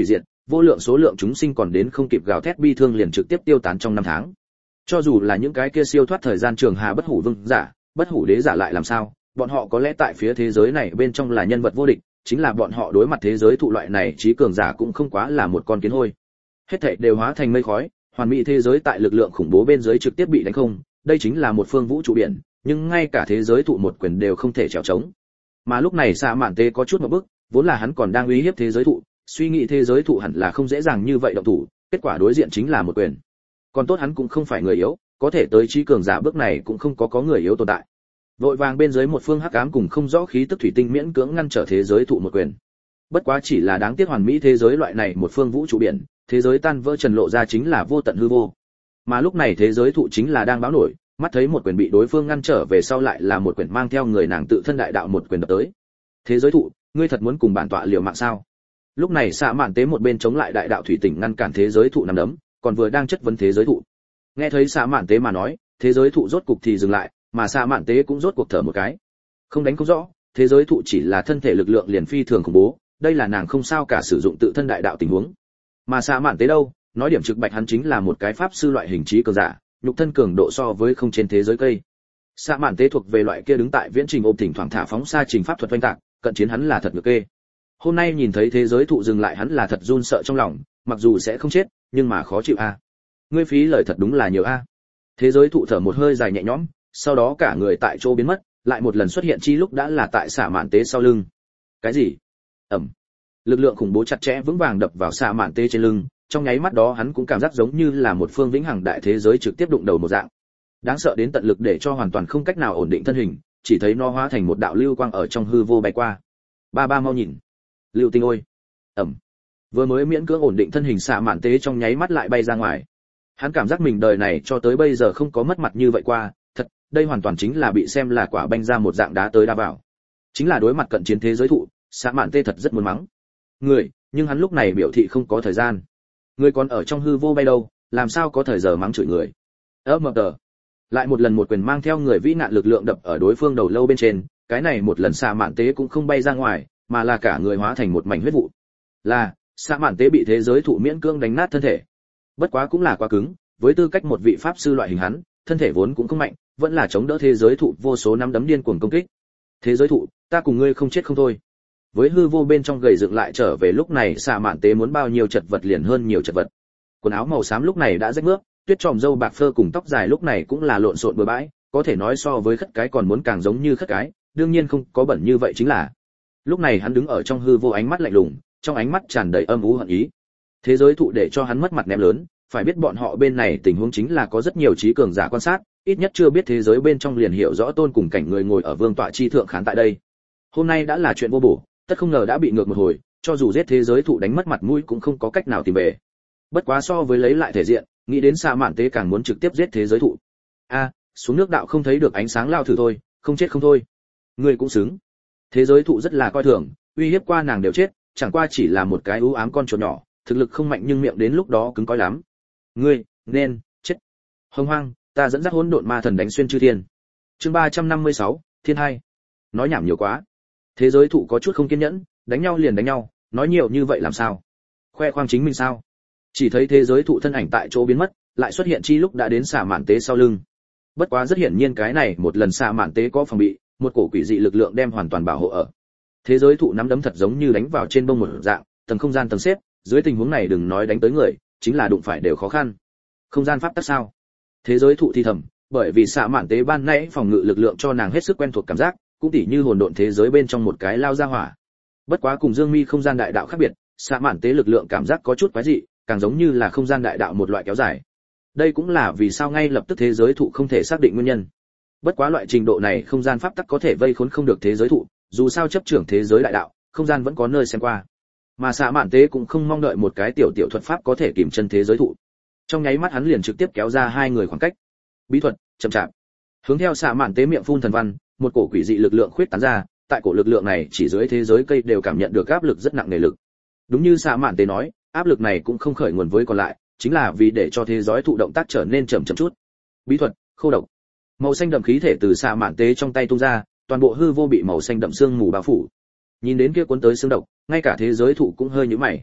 vô lượng số lượng chúng sinh còn đến không kịp gào thét bi thương liền trực tiếp tiêu tán trong năm tháng. Cho dù là những cái kia siêu thoát thời gian trường hà bất hủ vương giả, bất hủ đế giả lại làm sao, bọn họ có lẽ tại phía thế giới này bên trong là nhân vật vô địch, chính là bọn họ đối mặt thế giới thụ loại này trí cường giả cũng không quá là một con kiến hôi. Hết thảy đều hóa thành mây khói, hoàn mỹ thế giới tại lực lượng khủng bố bên dưới trực tiếp bị đánh không, đây chính là một phương vũ trụ biển, nhưng ngay cả thế giới thụ một quyền đều không thể trèo trống. Mà lúc này Sa Mạn Tế có chút một bức, vốn là hắn còn đang uy hiếp thế giới thụ, suy nghĩ thế giới thụ hẳn là không dễ dàng như vậy động thủ, kết quả đối diện chính là một quyền. Còn tốt hắn cũng không phải người yếu, có thể tới trí cường giả bước này cũng không có có người yếu tồn tại. Vội vàng bên dưới một phương hắc ám cùng không rõ khí tức thủy tinh miễn cưỡng ngăn trở thế giới thụ một quyền. Bất quá chỉ là đáng tiếc hoàn mỹ thế giới loại này một phương vũ trụ biển, thế giới tan vỡ trần lộ ra chính là vô tận hư vô. Mà lúc này thế giới thụ chính là đang báo nổi, mắt thấy một quyền bị đối phương ngăn trở về sau lại là một quyền mang theo người nàng tự thân đại đạo một quyền đập tới. Thế giới thụ, ngươi thật muốn cùng bản tọa liều mạng sao? Lúc này Sa Mạn Tế một bên chống lại đại đạo thủy tỉnh ngăn cản thế giới thụ nằm đấm, còn vừa đang chất vấn thế giới thụ. Nghe thấy Sa Mạn Tế mà nói, thế giới thụ rốt cục thì dừng lại, mà Sa Mạn Tế cũng rốt cuộc thở một cái. Không đánh không rõ, thế giới thụ chỉ là thân thể lực lượng liền phi thường khủng bố, đây là nàng không sao cả sử dụng tự thân đại đạo tình huống. Mà Sa Mạn Tế đâu, nói điểm trực bạch hắn chính là một cái pháp sư loại hình trí cường giả, nhục thân cường độ so với không trên thế giới cây. Sa Mạn Tế thuộc về loại kia đứng tại viễn trình ôm thỉnh thoảng thả phóng xa trình pháp thuật oanh tạc, cận chiến hắn là thật ngược kê. Hôm nay nhìn thấy thế giới thụ dừng lại hắn là thật run sợ trong lòng, mặc dù sẽ không chết, nhưng mà khó chịu a. Ngươi phí lời thật đúng là nhiều a. Thế giới thụ thở một hơi dài nhẹ nhõm, sau đó cả người tại chỗ biến mất, lại một lần xuất hiện chi lúc đã là tại Sa Mạn Tế sau lưng. Cái gì? Ầm. Lực lượng khủng bố chặt chẽ vững vàng đập vào Sa Mạn Tế trên lưng, trong nháy mắt đó hắn cũng cảm giác giống như là một phương vĩnh hằng đại thế giới trực tiếp đụng đầu một dạng. Đáng sợ đến tận lực để cho hoàn toàn không cách nào ổn định thân hình, chỉ thấy nó hóa thành một đạo lưu quang ở trong hư vô bay qua. Ba ba mau nhìn. Lưu tinh ôi. Ầm. Vừa mới miễn cưỡng ổn định thân hình Sa Mạn Tế trong nháy mắt lại bay ra ngoài. Hắn cảm giác mình đời này cho tới bây giờ không có mất mặt như vậy qua, thật, đây hoàn toàn chính là bị xem là quả banh ra một dạng đá tới đá vào. Chính là đối mặt cận chiến thế giới thụ, Sa Mạn Tế thật rất muốn mắng người, nhưng hắn lúc này biểu thị không có thời gian. Người còn ở trong hư vô bay đâu, làm sao có thời giờ mắng chửi người. Ơ mờ tờ. Lại một lần một quyền mang theo người vĩ nạn lực lượng đập ở đối phương đầu lâu bên trên, cái này một lần Sa Mạn Tế cũng không bay ra ngoài, mà là cả người hóa thành một mảnh huyết vụ. Là, Sa Mạn Tế bị thế giới thụ miễn cưỡng đánh nát thân thể. Bất quá cũng là quá cứng, với tư cách một vị pháp sư loại hình hắn, thân thể vốn cũng không mạnh, vẫn là chống đỡ thế giới thụ vô số năm đấm điên cuồng công kích. Thế giới thụ, ta cùng ngươi không chết không thôi. Với hư vô bên trong gầy dựng lại trở về lúc này Sa Mạn Tế muốn bao nhiêu chật vật liền hơn nhiều chật vật. Quần áo màu xám lúc này đã rách mướp, tuyết tròm râu bạc phơ cùng tóc dài lúc này cũng là lộn xộn bừa bãi, có thể nói so với khất cái còn muốn càng giống như khất cái, đương nhiên không có bẩn như vậy chính là. Lúc này hắn đứng ở trong hư vô ánh mắt lạnh lùng, trong ánh mắt tràn đầy âm u hận ý. Thế giới thụ để cho hắn mất mặt ném lớn, phải biết bọn họ bên này tình huống chính là có rất nhiều trí cường giả quan sát, ít nhất chưa biết thế giới bên trong liền hiểu rõ tôn cùng cảnh người ngồi ở vương tọa chi thượng khán tại đây. Hôm nay đã là chuyện vô bổ, tất không ngờ đã bị ngược một hồi, cho dù giết thế giới thụ đánh mất mặt mũi cũng không có cách nào tìm về. Bất quá so với lấy lại thể diện, nghĩ đến Sa Mạn Tế càng muốn trực tiếp giết thế giới thụ. A, xuống nước đạo không thấy được ánh sáng lao thử thôi, không chết không thôi. Ngươi cũng xứng. Thế giới thụ rất là coi thường, uy hiếp qua nàng đều chết, chẳng qua chỉ là một cái u ám con chuột nhỏ, thực lực không mạnh nhưng miệng đến lúc đó cứng cỏi lắm. Ngươi, nên chết. Hồng Hoang, ta dẫn dắt hỗn độn ma thần đánh xuyên chư thiên. Chương ba trăm năm mươi sáu, Thiên hai. Nói nhảm nhiều quá. Thế giới thụ có chút không kiên nhẫn, đánh nhau liền đánh nhau, nói nhiều như vậy làm sao? Khoe khoang chính mình sao? Chỉ thấy thế giới thụ thân ảnh tại chỗ biến mất, lại xuất hiện chi lúc đã đến Sa Mạn Tế sau lưng. Bất quá rất hiển nhiên cái này một lần Sa Mạn Tế có phòng bị, một cổ quỷ dị lực lượng đem hoàn toàn bảo hộ ở. Thế giới thụ nắm đấm thật giống như đánh vào trên bông một dạng, tầng không gian tầng xếp, dưới tình huống này đừng nói đánh tới người, chính là đụng phải đều khó khăn. Không gian pháp tắc sao? Thế giới thụ thi thầm, bởi vì Sa Mạn Tế ban nãy phòng ngự lực lượng cho nàng hết sức quen thuộc cảm giác, cũng tỉ như hồn độn thế giới bên trong một cái lao ra hỏa. Bất quá cùng Dương Mi không gian đại đạo khác biệt, Sa Mạn Tế lực lượng cảm giác có chút quái dị, càng giống như là không gian đại đạo một loại kéo dài. Đây cũng là vì sao ngay lập tức thế giới thụ không thể xác định nguyên nhân. Bất quá loại trình độ này không gian pháp tắc có thể vây khốn không được thế giới thụ, dù sao chấp trưởng thế giới đại đạo, không gian vẫn có nơi xem qua. Mà Sa Mạn Tế cũng không mong đợi một cái tiểu tiểu thuật pháp có thể kìm chân thế giới thụ. Trong nháy mắt hắn liền trực tiếp kéo ra hai người khoảng cách. Bí thuật, chậm chạp. Hướng theo Sa Mạn Tế miệng phun thần văn, một cổ quỷ dị lực lượng khuyết tán ra, tại cổ lực lượng này chỉ dưới thế giới cây đều cảm nhận được áp lực rất nặng nề lực. Đúng như Sa Mạn Tế nói, áp lực này cũng không khởi nguồn với còn lại, chính là vì để cho thế giới thụ động tác trở nên chậm chậm chút. Bí thuật, khô độc. Màu xanh đậm khí thể từ Sa Mạn Tế trong tay tung ra, toàn bộ hư vô bị màu xanh đậm sương mù bao phủ. Nhìn đến kia cuốn tới xương độc, ngay cả thế giới thụ cũng hơi nhíu mày.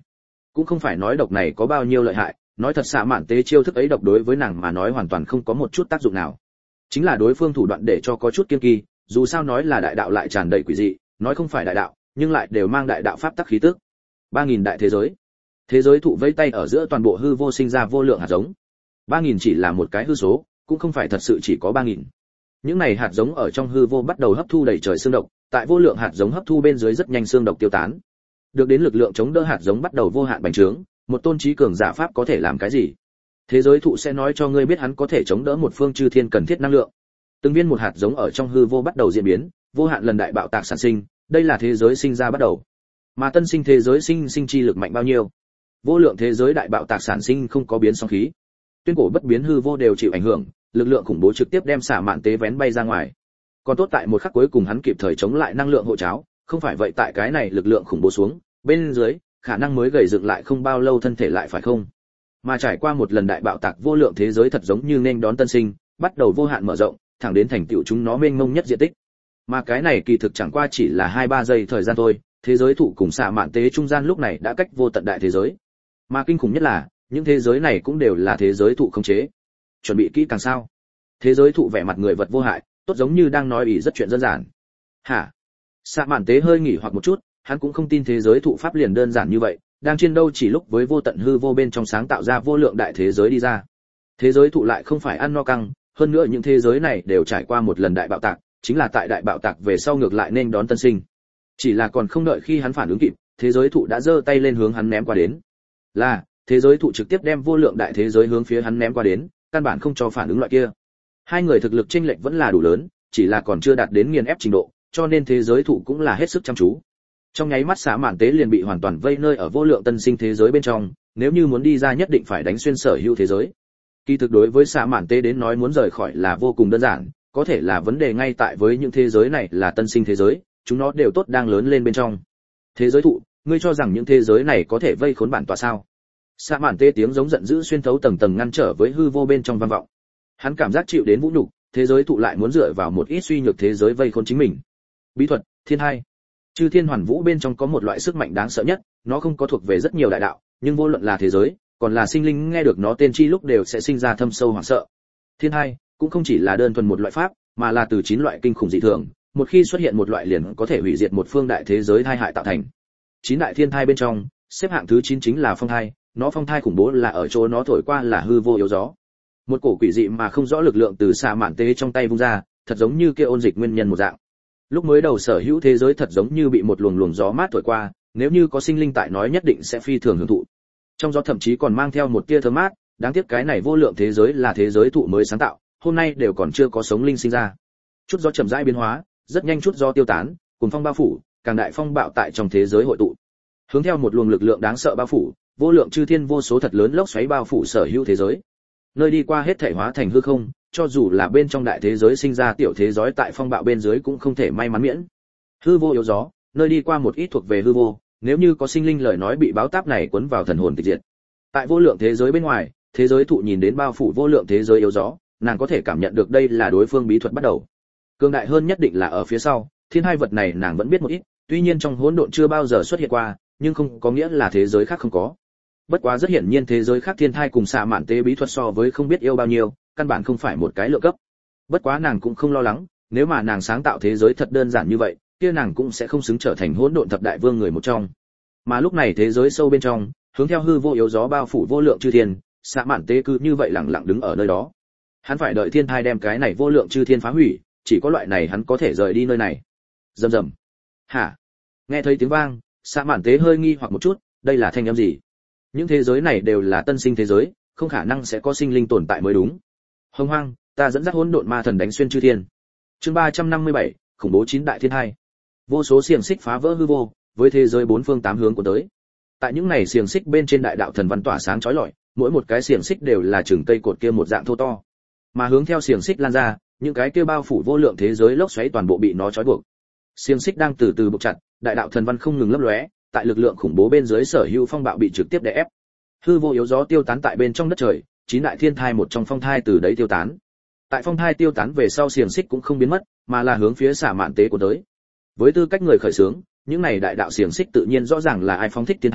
Cũng không phải nói độc này có bao nhiêu lợi hại, nói thật xạ mạn tế chiêu thức ấy độc đối với nàng mà nói hoàn toàn không có một chút tác dụng nào. Chính là đối phương thủ đoạn để cho có chút kiên kỳ, dù sao nói là đại đạo lại tràn đầy quỷ dị, nói không phải đại đạo, nhưng lại đều mang đại đạo pháp tắc khí tức. ba nghìn đại thế giới. Thế giới thụ vẫy tay ở giữa toàn bộ hư vô sinh ra vô lượng hạt giống. ba nghìn chỉ là một cái hư số, cũng không phải thật sự chỉ có ba nghìn. Những này hạt giống ở trong hư vô bắt đầu hấp thu đầy trời xương độc, tại vô lượng hạt giống hấp thu bên dưới rất nhanh xương độc tiêu tán. Được đến lực lượng chống đỡ hạt giống bắt đầu vô hạn bành trướng, một tôn trí cường giả pháp có thể làm cái gì? Thế giới thụ sẽ nói cho ngươi biết hắn có thể chống đỡ một phương chư thiên cần thiết năng lượng. Từng viên một hạt giống ở trong hư vô bắt đầu diễn biến, vô hạn lần đại bạo tạc sản sinh, đây là thế giới sinh ra bắt đầu. Mà tân sinh thế giới sinh sinh chi lực mạnh bao nhiêu? Vô lượng thế giới đại bạo tạc sản sinh không có biến sóng khí. Tuyên cổ bất biến hư vô đều chịu ảnh hưởng, lực lượng khủng bố trực tiếp đem xả mạn tế vén bay ra ngoài. Còn tốt tại một khắc cuối cùng hắn kịp thời chống lại năng lượng hộ cháo, không phải vậy tại cái này lực lượng khủng bố xuống, bên dưới, khả năng mới gầy dựng lại không bao lâu thân thể lại phải không. Mà trải qua một lần đại bạo tạc vô lượng thế giới thật giống như nên đón tân sinh, bắt đầu vô hạn mở rộng, thẳng đến thành tựu chúng nó mênh mông nhất diện tích. Mà cái này kỳ thực chẳng qua chỉ là hai ba giây thời gian thôi, thế giới thụ cùng xạ mạn tế trung gian lúc này đã cách vô tận đại thế giới. Mà kinh khủng nhất là, những thế giới này cũng đều là thế giới thụ khống chế. Chuẩn bị kỹ càng sao? Thế giới thụ vẻ mặt người vật vô hại, tốt giống như đang nói ý rất chuyện đơn giản. Hả? Xạ mạn tế hơi nghỉ hoặc một chút, hắn cũng không tin thế giới thụ pháp liền đơn giản như vậy, đang chiến đâu chỉ lúc với vô tận hư vô bên trong sáng tạo ra vô lượng đại thế giới đi ra. Thế giới thụ lại không phải ăn no căng, hơn nữa những thế giới này đều trải qua một lần đại bạo tạc, chính là tại đại bạo tạc về sau ngược lại nên đón tân sinh. Chỉ là còn không đợi khi hắn phản ứng kịp, thế giới thụ đã giơ tay lên hướng hắn ném qua đến. Là, thế giới thụ trực tiếp đem vô lượng đại thế giới hướng phía hắn ném qua đến, căn bản không cho phản ứng loại kia. Hai người thực lực chênh lệch vẫn là đủ lớn, chỉ là còn chưa đạt đến nghiền ép trình độ, cho nên thế giới thụ cũng là hết sức chăm chú. Trong nháy mắt xả mạn tế liền bị hoàn toàn vây nơi ở vô lượng tân sinh thế giới bên trong, nếu như muốn đi ra nhất định phải đánh xuyên sở hữu thế giới. Kỳ thực đối với xả mạn tế đến nói muốn rời khỏi là vô cùng đơn giản, có thể là vấn đề ngay tại với những thế giới này là tân sinh thế giới, chúng nó đều tốt đang lớn lên bên trong. Thế giới thụ, ngươi cho rằng những thế giới này có thể vây khốn bản tọa sao? Xả mạn tế tiếng giống giận dữ xuyên thấu tầng tầng ngăn trở với hư vô bên trong vang vọng. Hắn cảm giác chịu đến vũ nhục, thế giới thụ lại muốn dựa vào một ít suy nhược thế giới vây khốn chính mình. Bí thuật, thiên hai. Chư thiên hoàn vũ bên trong có một loại sức mạnh đáng sợ nhất, nó không có thuộc về rất nhiều đại đạo, nhưng vô luận là thế giới, còn là sinh linh nghe được nó tên chi lúc đều sẽ sinh ra thâm sâu hoảng sợ. Thiên hai cũng không chỉ là đơn thuần một loại pháp, mà là từ chín loại kinh khủng dị thường, một khi xuất hiện một loại liền có thể hủy diệt một phương đại thế giới thai hại tạo thành. Chín đại thiên thai bên trong, xếp hạng thứ chín chính là phong thai, nó phong thai khủng bố là ở chỗ nó thổi qua là hư vô yếu gió. Một cổ quỷ dị mà không rõ lực lượng từ xạ mạn tế trong tay vung ra, thật giống như kia ôn dịch nguyên nhân một dạng. Lúc mới đầu sở hữu thế giới thật giống như bị một luồng luồng gió mát thổi qua, nếu như có sinh linh tại nói nhất định sẽ phi thường hưởng thụ. Trong gió thậm chí còn mang theo một tia thơm mát, đáng tiếc cái này vô lượng thế giới là thế giới thụ mới sáng tạo, hôm nay đều còn chưa có sống linh sinh ra. Chút gió chậm rãi biến hóa, rất nhanh chút gió tiêu tán, cùng phong bao phủ, càng đại phong bạo tại trong thế giới hội tụ. Hướng theo một luồng lực lượng đáng sợ bao phủ, vô lượng chư thiên vô số thật lớn lốc xoáy bao phủ sở hữu thế giới. Nơi đi qua hết thể hóa thành hư không, cho dù là bên trong đại thế giới sinh ra tiểu thế giới tại phong bạo bên dưới cũng không thể may mắn miễn. Hư vô yếu gió, nơi đi qua một ít thuộc về hư vô, nếu như có sinh linh lời nói bị báo táp này cuốn vào thần hồn tịch diệt. Tại vô lượng thế giới bên ngoài, thế giới thụ nhìn đến bao phủ vô lượng thế giới yếu gió, nàng có thể cảm nhận được đây là đối phương bí thuật bắt đầu. Cường đại hơn nhất định là ở phía sau, thiên hai vật này nàng vẫn biết một ít, tuy nhiên trong hỗn độn chưa bao giờ xuất hiện qua, nhưng không có nghĩa là thế giới khác không có. Bất quá rất hiển nhiên thế giới khác thiên thai cùng xạ mạn tế bí thuật so với không biết yêu bao nhiêu, căn bản không phải một cái lượng cấp. Bất quá nàng cũng không lo lắng, nếu mà nàng sáng tạo thế giới thật đơn giản như vậy, kia nàng cũng sẽ không xứng trở thành hỗn độn thập đại vương người một trong. Mà lúc này thế giới sâu bên trong, hướng theo hư vô yếu gió bao phủ vô lượng chư thiên, xạ mạn tế cứ như vậy lặng lặng đứng ở nơi đó. Hắn phải đợi thiên thai đem cái này vô lượng chư thiên phá hủy, chỉ có loại này hắn có thể rời đi nơi này. Rầm rầm. Hả? Nghe thấy tiếng vang, xạ mạn tế hơi nghi hoặc một chút, đây là thanh âm gì? Những thế giới này đều là tân sinh thế giới, không khả năng sẽ có sinh linh tồn tại mới đúng. Hồng hoang, ta dẫn dắt hỗn độn ma thần đánh xuyên chư thiên. Chương ba trăm năm mươi bảy, khủng bố chín đại thiên hai. Vô số xiềng xích phá vỡ hư vô, với thế giới bốn phương tám hướng của tới. Tại những này xiềng xích bên trên đại đạo thần văn tỏa sáng chói lọi, mỗi một cái xiềng xích đều là chừng cây cột kia một dạng thô to. Mà hướng theo xiềng xích lan ra, những cái kia bao phủ vô lượng thế giới lốc xoáy toàn bộ bị nó trói buộc. Xiềng xích đang từ từ buộc chặt, đại đạo thần văn không ngừng lấp lóe, tại lực lượng khủng bố bên dưới sở hữu phong bạo bị trực tiếp đè ép. Hư vô yếu gió tiêu tán tại bên trong đất trời, chín đại thiên thai một trong phong thai từ đấy tiêu tán. Tại phong thai tiêu tán về sau xiềng xích cũng không biến mất, mà là hướng phía xả mạn tế của tới. Với tư cách người khởi xướng, những này đại đạo xiềng xích tự nhiên rõ ràng là ai phóng thích thiên thai,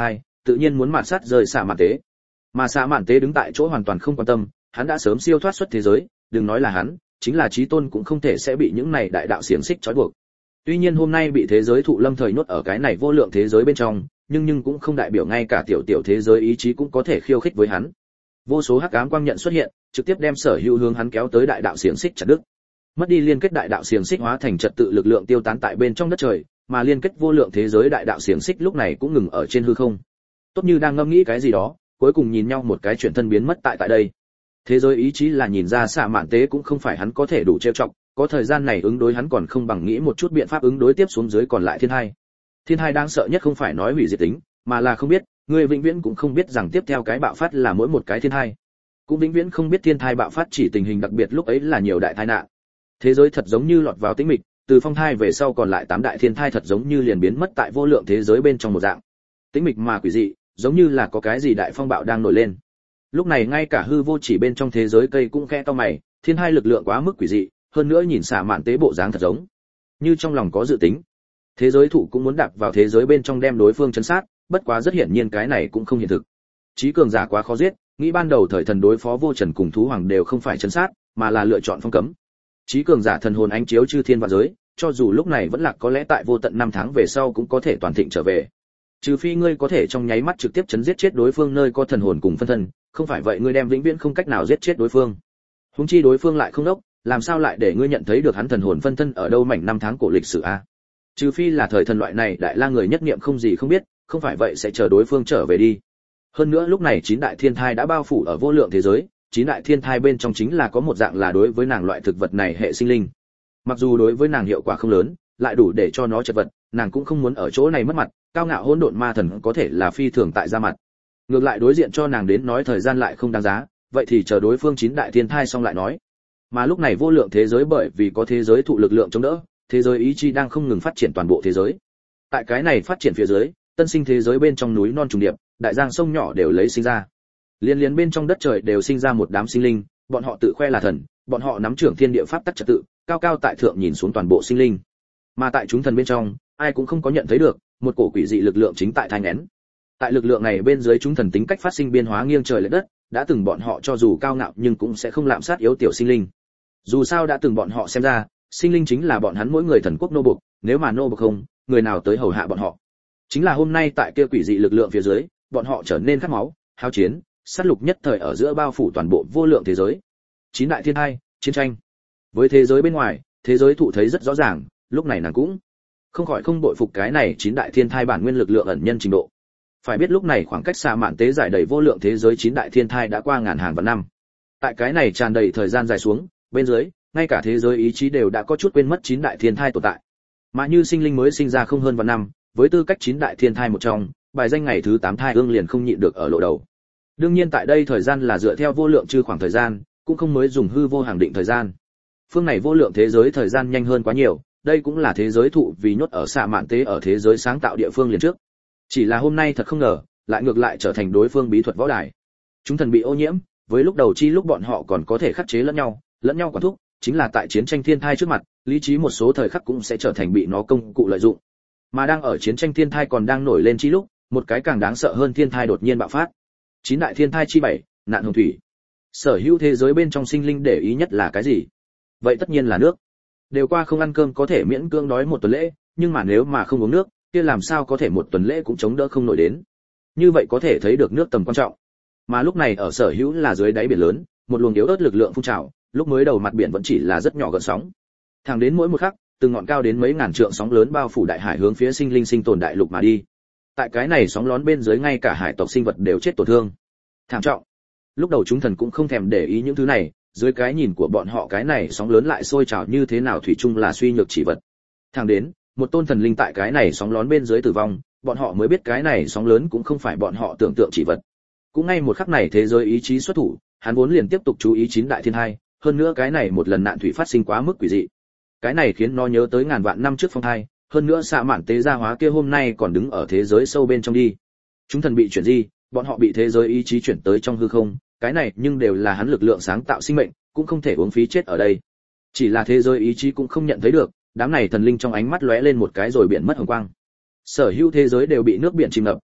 tự nhiên muốn mạt sát rơi xạ mạn tế. Mà xạ mạn tế đứng tại chỗ hoàn toàn không quan tâm, hắn đã sớm siêu thoát xuất thế giới, đừng nói là hắn, chính là chí tôn cũng không thể sẽ bị những này đại đạo xiềng xích trói buộc. Tuy nhiên hôm nay bị thế giới thụ lâm thời nhốt ở cái này vô lượng thế giới bên trong, nhưng nhưng cũng không đại biểu ngay cả tiểu tiểu thế giới ý chí cũng có thể khiêu khích với hắn. Vô số hắc ám quang nhận xuất hiện, trực tiếp đem sở hữu hướng hắn kéo tới đại đạo xiềng xích chặt đứt. Mất đi liên kết đại đạo xiềng xích hóa thành trật tự lực lượng tiêu tán tại bên trong đất trời, mà liên kết vô lượng thế giới đại đạo xiềng xích lúc này cũng ngừng ở trên hư không. Tốt như đang ngâm nghĩ cái gì đó, cuối cùng nhìn nhau một cái chuyển thân biến mất tại tại đây. Thế giới ý chí là nhìn ra xạ mạn tế cũng không phải hắn có thể đủ trêu chọc, có thời gian này ứng đối hắn còn không bằng nghĩ một chút biện pháp ứng đối tiếp xuống dưới còn lại thiên hai. Thiên hai đáng sợ nhất không phải nói hủy diệt tính, mà là không biết, người vĩnh viễn cũng không biết rằng tiếp theo cái bạo phát là mỗi một cái thiên hai. Cũng vĩnh viễn không biết thiên thai bạo phát chỉ tình hình đặc biệt lúc ấy là nhiều đại tai nạn. Thế giới thật giống như lọt vào tĩnh mịch, từ phong thai về sau còn lại tám đại thiên thai thật giống như liền biến mất tại vô lượng thế giới bên trong một dạng. Tĩnh mịch mà quỷ dị, giống như là có cái gì đại phong bạo đang nổi lên. Lúc này ngay cả hư vô chỉ bên trong thế giới cây cũng khẽ cau mày, thiên hai lực lượng quá mức quỷ dị, hơn nữa nhìn xả mạn tế bộ dáng thật giống như trong lòng có dự tính. Thế giới thụ cũng muốn đạp vào thế giới bên trong đem đối phương chấn sát, bất quá rất hiển nhiên cái này cũng không hiện thực. Chí cường giả quá khó giết, nghĩ ban đầu thời thần đối phó vô trần cùng thú hoàng đều không phải chấn sát, mà là lựa chọn phong cấm. Chí cường giả thần hồn ánh chiếu chư thiên vạn giới, cho dù lúc này vẫn lạc có lẽ tại vô tận năm tháng về sau cũng có thể toàn thịnh trở về. Trừ phi ngươi có thể trong nháy mắt trực tiếp chấn giết chết đối phương nơi có thần hồn cùng phân thân, không phải vậy ngươi đem vĩnh viễn không cách nào giết chết đối phương. Huống chi đối phương lại không đốc, làm sao lại để ngươi nhận thấy được hắn thần hồn phân thân ở đâu mảnh năm tháng cổ lịch sử a? Trừ phi là thời thần loại này đại la người nhất niệm không gì không biết, không phải vậy sẽ chờ đối phương trở về đi. Hơn nữa lúc này chín đại thiên thai đã bao phủ ở vô lượng thế giới, chín đại thiên thai bên trong chính là có một dạng là đối với nàng loại thực vật này hệ sinh linh. Mặc dù đối với nàng hiệu quả không lớn, lại đủ để cho nó chật vật, nàng cũng không muốn ở chỗ này mất mặt, cao ngạo hỗn độn ma thần có thể là phi thường tại ra mặt. Ngược lại đối diện cho nàng đến nói thời gian lại không đáng giá, vậy thì chờ đối phương chín đại thiên thai xong lại nói. Mà lúc này vô lượng thế giới bởi vì có thế giới thụ lực lượng chống đỡ, thế giới ý chí đang không ngừng phát triển toàn bộ thế giới. Tại cái này phát triển phía dưới, tân sinh thế giới bên trong núi non trùng điệp, đại giang sông nhỏ đều lấy sinh ra. Liên liên bên trong đất trời đều sinh ra một đám sinh linh, bọn họ tự khoe là thần, bọn họ nắm trưởng thiên địa pháp tắc trật tự, cao cao tại thượng nhìn xuống toàn bộ sinh linh. Mà tại chúng thần bên trong, ai cũng không có nhận thấy được, một cổ quỷ dị lực lượng chính tại thai nghén. Tại lực lượng này bên dưới chúng thần tính cách phát sinh biến hóa nghiêng trời lệch đất, đã từng bọn họ cho dù cao ngạo nhưng cũng sẽ không lạm sát yếu tiểu sinh linh. Dù sao đã từng bọn họ xem ra, sinh linh chính là bọn hắn mỗi người thần quốc nô bộc, nếu mà nô bộc không, người nào tới hầu hạ bọn họ. Chính là hôm nay tại kia quỷ dị lực lượng phía dưới, bọn họ trở nên khát máu, hao chiến, sát lục nhất thời ở giữa bao phủ toàn bộ vô lượng thế giới. Chín đại thiên hai, chiến tranh. Với thế giới bên ngoài, thế giới thụ thấy rất rõ ràng, lúc này nàng cũng không khỏi không bội phục cái này chín đại thiên thai bản nguyên lực lượng ẩn nhân trình độ. Phải biết lúc này khoảng cách xa mạn tế giải đầy vô lượng thế giới chín đại thiên thai đã qua ngàn hàng vạn năm. Tại cái này tràn đầy thời gian dài xuống, bên dưới, ngay cả thế giới ý chí đều đã có chút quên mất chín đại thiên thai tồn tại. Mà như sinh linh mới sinh ra không hơn vạn năm, với tư cách chín đại thiên thai một trong, bài danh ngày thứ tám thai ương liền không nhịn được ở lộ đầu. Đương nhiên tại đây thời gian là dựa theo vô lượng chư khoảng thời gian, cũng không mới dùng hư vô hàng định thời gian. Phương này vô lượng thế giới thời gian nhanh hơn quá nhiều, đây cũng là thế giới thụ vì nhốt ở xạ mạn tế ở thế giới sáng tạo địa phương liền trước. Chỉ là hôm nay thật không ngờ, lại ngược lại trở thành đối phương bí thuật võ đài. Chúng thần bị ô nhiễm, với lúc đầu chi lúc bọn họ còn có thể khắc chế lẫn nhau, lẫn nhau quản thúc, chính là tại chiến tranh thiên thai trước mặt, lý trí một số thời khắc cũng sẽ trở thành bị nó công cụ lợi dụng. Mà đang ở chiến tranh thiên thai còn đang nổi lên chi lúc, một cái càng đáng sợ hơn thiên thai đột nhiên bạo phát. Chín đại thiên thai chi bảy, nạn hồng thủy. Sở hữu thế giới bên trong sinh linh để ý nhất là cái gì? Vậy tất nhiên là nước. Đều qua không ăn cơm có thể miễn cưỡng đói một tuần lễ, nhưng mà nếu mà không uống nước, kia làm sao có thể một tuần lễ cũng chống đỡ không nổi đến. Như vậy có thể thấy được nước tầm quan trọng. Mà lúc này ở sở hữu là dưới đáy biển lớn, một luồng yếu ớt lực lượng phun trào, lúc mới đầu mặt biển vẫn chỉ là rất nhỏ gợn sóng. Thẳng đến mỗi một khắc, từng ngọn cao đến mấy ngàn trượng sóng lớn bao phủ đại hải hướng phía sinh linh sinh tồn đại lục mà đi. Tại cái này sóng lớn bên dưới ngay cả hải tộc sinh vật đều chết tổn thương. Thảm trọng. Lúc đầu chúng thần cũng không thèm để ý những thứ này, dưới cái nhìn của bọn họ cái này sóng lớn lại sôi trào như thế nào thủy chung là suy nhược chỉ vật. Thẳng đến, một tôn thần linh tại cái này sóng lớn bên dưới tử vong, bọn họ mới biết cái này sóng lớn cũng không phải bọn họ tưởng tượng chỉ vật. Cũng ngay một khắc này thế giới ý chí xuất thủ, hắn vốn liền tiếp tục chú ý chín đại thiên hai, hơn nữa cái này một lần nạn thủy phát sinh quá mức quỷ dị. Cái này khiến nó nhớ tới ngàn vạn năm trước phong thai, hơn nữa xạ mạn tế gia hóa kia hôm nay còn đứng ở thế giới sâu bên trong đi. Chúng thần bị chuyển di, bọn họ bị thế giới ý chí chuyển tới trong hư không, cái này nhưng đều là hắn lực lượng sáng tạo sinh mệnh, cũng không thể uống phí chết ở đây. Chỉ là thế giới ý chí cũng không nhận thấy được, đám này thần linh trong ánh mắt lóe lên một cái rồi biển mất hồng quang. Sở hữu thế giới đều bị nước biển chìm ngập,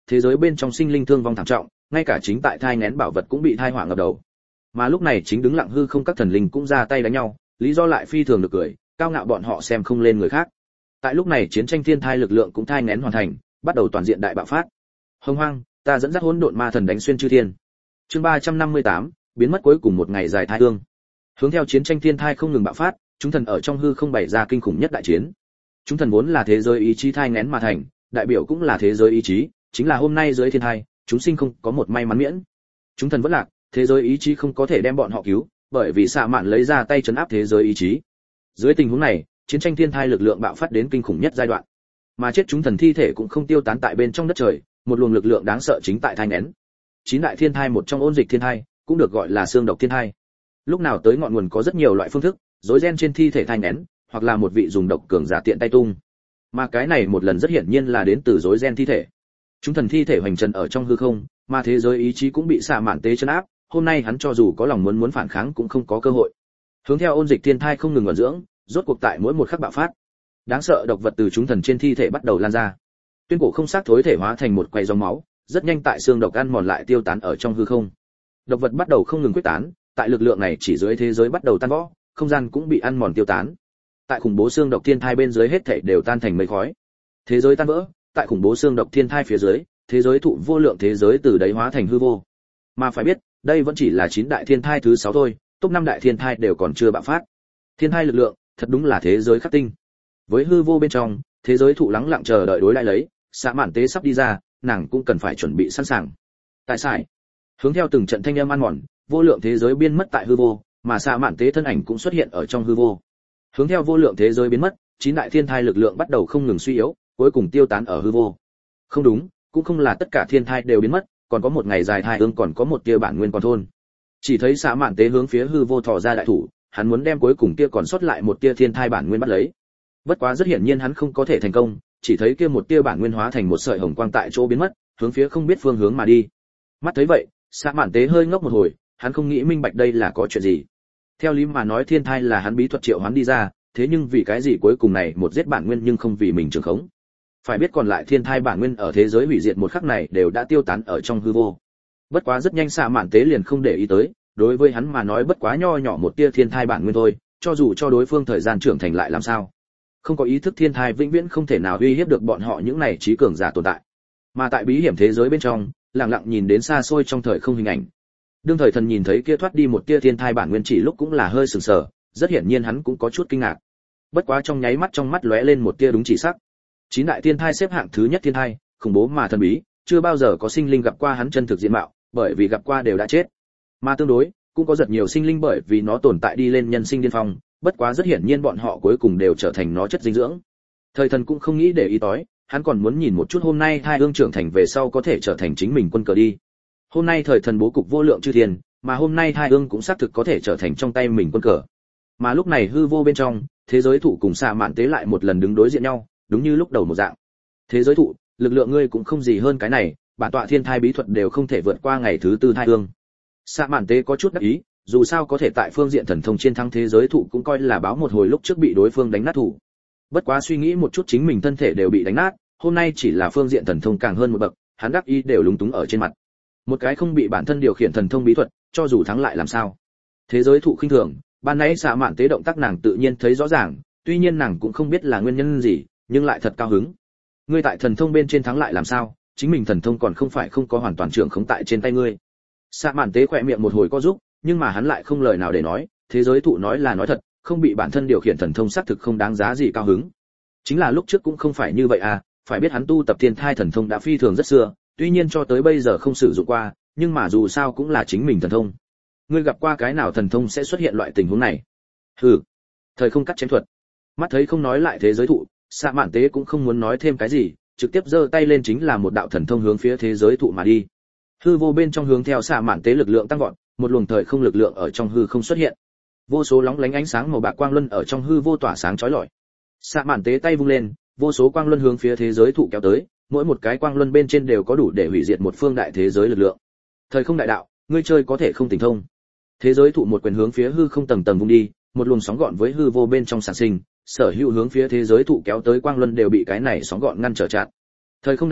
thế giới bên trong sinh linh thương vong thảm trọng, ngay cả chính tại thai nghén bảo vật cũng bị thai hỏa ngập đầu. Mà lúc này chính đứng lặng hư không các thần linh cũng ra tay đánh nhau, lý do lại phi thường được cười, cao ngạo bọn họ xem không lên người khác. Tại lúc này chiến tranh thiên thai lực lượng cũng thai nghén hoàn thành, bắt đầu toàn diện đại bạo phát. Hồng Hoang, ta dẫn dắt hỗn độn ma thần đánh xuyên chư thiên. Chương ba trăm năm mươi tám, biến mất cuối cùng một ngày dài thai ương. Hướng theo chiến tranh thiên thai không ngừng bạo phát, chúng thần ở trong hư không bày ra kinh khủng nhất đại chiến. Chúng thần vốn là thế giới ý chí thai nghén mà thành, đại biểu cũng là thế giới ý chí, chính là hôm nay dưới thiên thai, chúng sinh không có một may mắn miễn. Chúng thần vẫn lạc, thế giới ý chí không có thể đem bọn họ cứu, bởi vì xạ mạn lấy ra tay trấn áp thế giới ý chí. Dưới tình huống này, chiến tranh thiên thai lực lượng bạo phát đến kinh khủng nhất giai đoạn. Mà chết chúng thần thi thể cũng không tiêu tán tại bên trong đất trời, một luồng lực lượng đáng sợ chính tại thai nghén. Chín đại thiên thai một trong ôn dịch thiên thai, cũng được gọi là xương độc thiên thai. Lúc nào tới ngọn nguồn có rất nhiều loại phương thức, rối ren trên thi thể thai nghén, hoặc là một vị dùng độc cường giả tiện tay tung. Mà cái này một lần rất hiển nhiên là đến từ rối ren thi thể. Chúng thần thi thể hoành trần ở trong hư không, mà thế giới ý chí cũng bị xạ mạn tế trấn áp, hôm nay hắn cho dù có lòng muốn muốn phản kháng cũng không có cơ hội. Hướng theo ôn dịch thiên thai không ngừng ẩn dưỡng, rốt cuộc tại mỗi một khắc bạo phát. Đáng sợ độc vật từ chúng thần trên thi thể bắt đầu lan ra. Tuyên cổ không xác thối thể hóa thành một quầy dòng máu, rất nhanh tại xương độc ăn mòn lại tiêu tán ở trong hư không. Độc vật bắt đầu không ngừng quyết tán, tại lực lượng này chỉ dưới thế giới bắt đầu tan vỡ, không gian cũng bị ăn mòn tiêu tán. Tại khủng bố xương độc thiên thai bên dưới hết thảy đều tan thành mây khói. Thế giới tan vỡ, tại khủng bố xương độc thiên thai phía dưới, thế giới thụ vô lượng thế giới từ đấy hóa thành hư vô. Mà phải biết, đây vẫn chỉ là chín đại thiên thai thứ sáu thôi, top năm đại thiên thai đều còn chưa bạo phát. Thiên thai lực lượng, thật đúng là thế giới khắc tinh. Với hư vô bên trong, thế giới thụ lắng lặng chờ đợi đối lại lấy, xạ mạn tế sắp đi ra, nàng cũng cần phải chuẩn bị sẵn sàng. Tại sải, hướng theo từng trận thanh âm ăn mòn, vô lượng thế giới biến mất tại hư vô, mà xạ mạn tế thân ảnh cũng xuất hiện ở trong hư vô. Hướng theo vô lượng thế giới biến mất, chín đại thiên thai lực lượng bắt đầu không ngừng suy yếu, cuối cùng tiêu tán ở hư vô. Không đúng, cũng không là tất cả thiên thai đều biến mất, còn có một ngày dài thai ương còn có một tia bản nguyên còn thôn. Chỉ thấy xạ mạn tế hướng phía hư vô thò ra đại thủ, hắn muốn đem cuối cùng kia còn sót lại một tia thiên thai bản nguyên bắt lấy. Bất quá rất hiển nhiên hắn không có thể thành công, chỉ thấy kia một tia bản nguyên hóa thành một sợi hồng quang tại chỗ biến mất, hướng phía không biết phương hướng mà đi. Mắt thấy vậy, xạ mạn tế hơi ngốc một hồi, hắn không nghĩ minh bạch đây là có chuyện gì. Theo lý mà nói thiên thai là hắn bí thuật triệu hoán đi ra, thế nhưng vì cái gì cuối cùng này một giết bản nguyên nhưng không vì mình trường khống. Phải biết còn lại thiên thai bản nguyên ở thế giới hủy diệt một khắc này đều đã tiêu tán ở trong hư vô. Bất quá rất nhanh xạ mạn tế liền không để ý tới, đối với hắn mà nói bất quá nho nhỏ một tia thiên thai bản nguyên thôi, cho dù cho đối phương thời gian trưởng thành lại làm sao. Không có ý thức thiên thai vĩnh viễn không thể nào uy hiếp được bọn họ những này trí cường giả tồn tại. Mà tại bí hiểm thế giới bên trong, lặng lặng nhìn đến xa xôi trong thời không hình ảnh. Đương thời thần nhìn thấy kia thoát đi một tia thiên thai bản nguyên chỉ lúc cũng là hơi sừng sờ, rất hiển nhiên hắn cũng có chút kinh ngạc. Bất quá trong nháy mắt trong mắt lóe lên một tia đúng chỉ sắc. Chín đại thiên thai xếp hạng thứ nhất thiên thai, khủng bố mà thần bí, chưa bao giờ có sinh linh gặp qua hắn chân thực diện mạo, bởi vì gặp qua đều đã chết. Mà tương đối, cũng có rất nhiều sinh linh bởi vì nó tồn tại đi lên nhân sinh điên phong, bất quá rất hiển nhiên bọn họ cuối cùng đều trở thành nó chất dinh dưỡng. Thời thần cũng không nghĩ để ý tối, hắn còn muốn nhìn một chút hôm nay hai ương trưởng thành về sau có thể trở thành chính mình quân cờ đi. Hôm nay thời thần bố cục vô lượng chư thiên, mà hôm nay hai ương cũng xác thực có thể trở thành trong tay mình quân cờ. Mà lúc này hư vô bên trong, thế giới thụ cùng xạ mạn tế lại một lần đứng đối diện nhau, đúng như lúc đầu một dạng. Thế giới thụ, lực lượng ngươi cũng không gì hơn cái này, bản tọa thiên thai bí thuật đều không thể vượt qua ngày thứ tư thai ương. Xạ mạn tế có chút đắc ý, dù sao có thể tại phương diện thần thông chiến thắng thế giới thụ cũng coi là báo một hồi lúc trước bị đối phương đánh nát thủ. Bất quá suy nghĩ một chút chính mình thân thể đều bị đánh nát, hôm nay chỉ là phương diện thần thông càng hơn một bậc, hắn đắc ý đều lúng túng ở trên mặt. Một cái không bị bản thân điều khiển thần thông bí thuật, cho dù thắng lại làm sao? Thế giới thụ khinh thường, ban nãy xạ mạn tế động tác nàng tự nhiên thấy rõ ràng, tuy nhiên nàng cũng không biết là nguyên nhân gì, nhưng lại thật cao hứng. Ngươi tại thần thông bên trên thắng lại làm sao? Chính mình thần thông còn không phải không có hoàn toàn trưởng khống tại trên tay ngươi. Xạ mạn tế khỏe miệng một hồi co giúp, nhưng mà hắn lại không lời nào để nói, thế giới thụ nói là nói thật, không bị bản thân điều khiển thần thông xác thực không đáng giá gì cao hứng. Chính là lúc trước cũng không phải như vậy à, phải biết hắn tu tập thiên thai thần thông đã phi thường rất xưa, tuy nhiên cho tới bây giờ không sử dụng qua, nhưng mà dù sao cũng là chính mình thần thông. Ngươi gặp qua cái nào thần thông sẽ xuất hiện loại tình huống này? Hừ, thời không cắt chém thuật. Mắt thấy không nói lại thế giới thụ, xạ mạn tế cũng không muốn nói thêm cái gì, trực tiếp giơ tay lên chính là một đạo thần thông hướng phía thế giới thụ mà đi. Hư vô bên trong hướng theo xạ mạn tế lực lượng tăng vọt, một luồng thời không lực lượng ở trong hư không xuất hiện. Vô số lóng lánh ánh sáng màu bạc quang luân ở trong hư vô tỏa sáng chói lọi. Xạ mạn tế tay vung lên, vô số quang luân hướng phía thế giới thụ kéo tới, mỗi một cái quang luân bên trên đều có đủ để hủy diệt một phương đại thế giới lực lượng. Thời không đại đạo, ngươi chơi có thể không tỉnh thông. Thế giới thụ một quyền hướng phía hư không tầng tầng vung đi, một luồng sóng gọn với hư vô bên trong sản sinh, sở hữu hướng phía thế giới thụ kéo tới quang luân đều bị cái này sóng gọn ngăn trở chặn. Thời không đại đạo,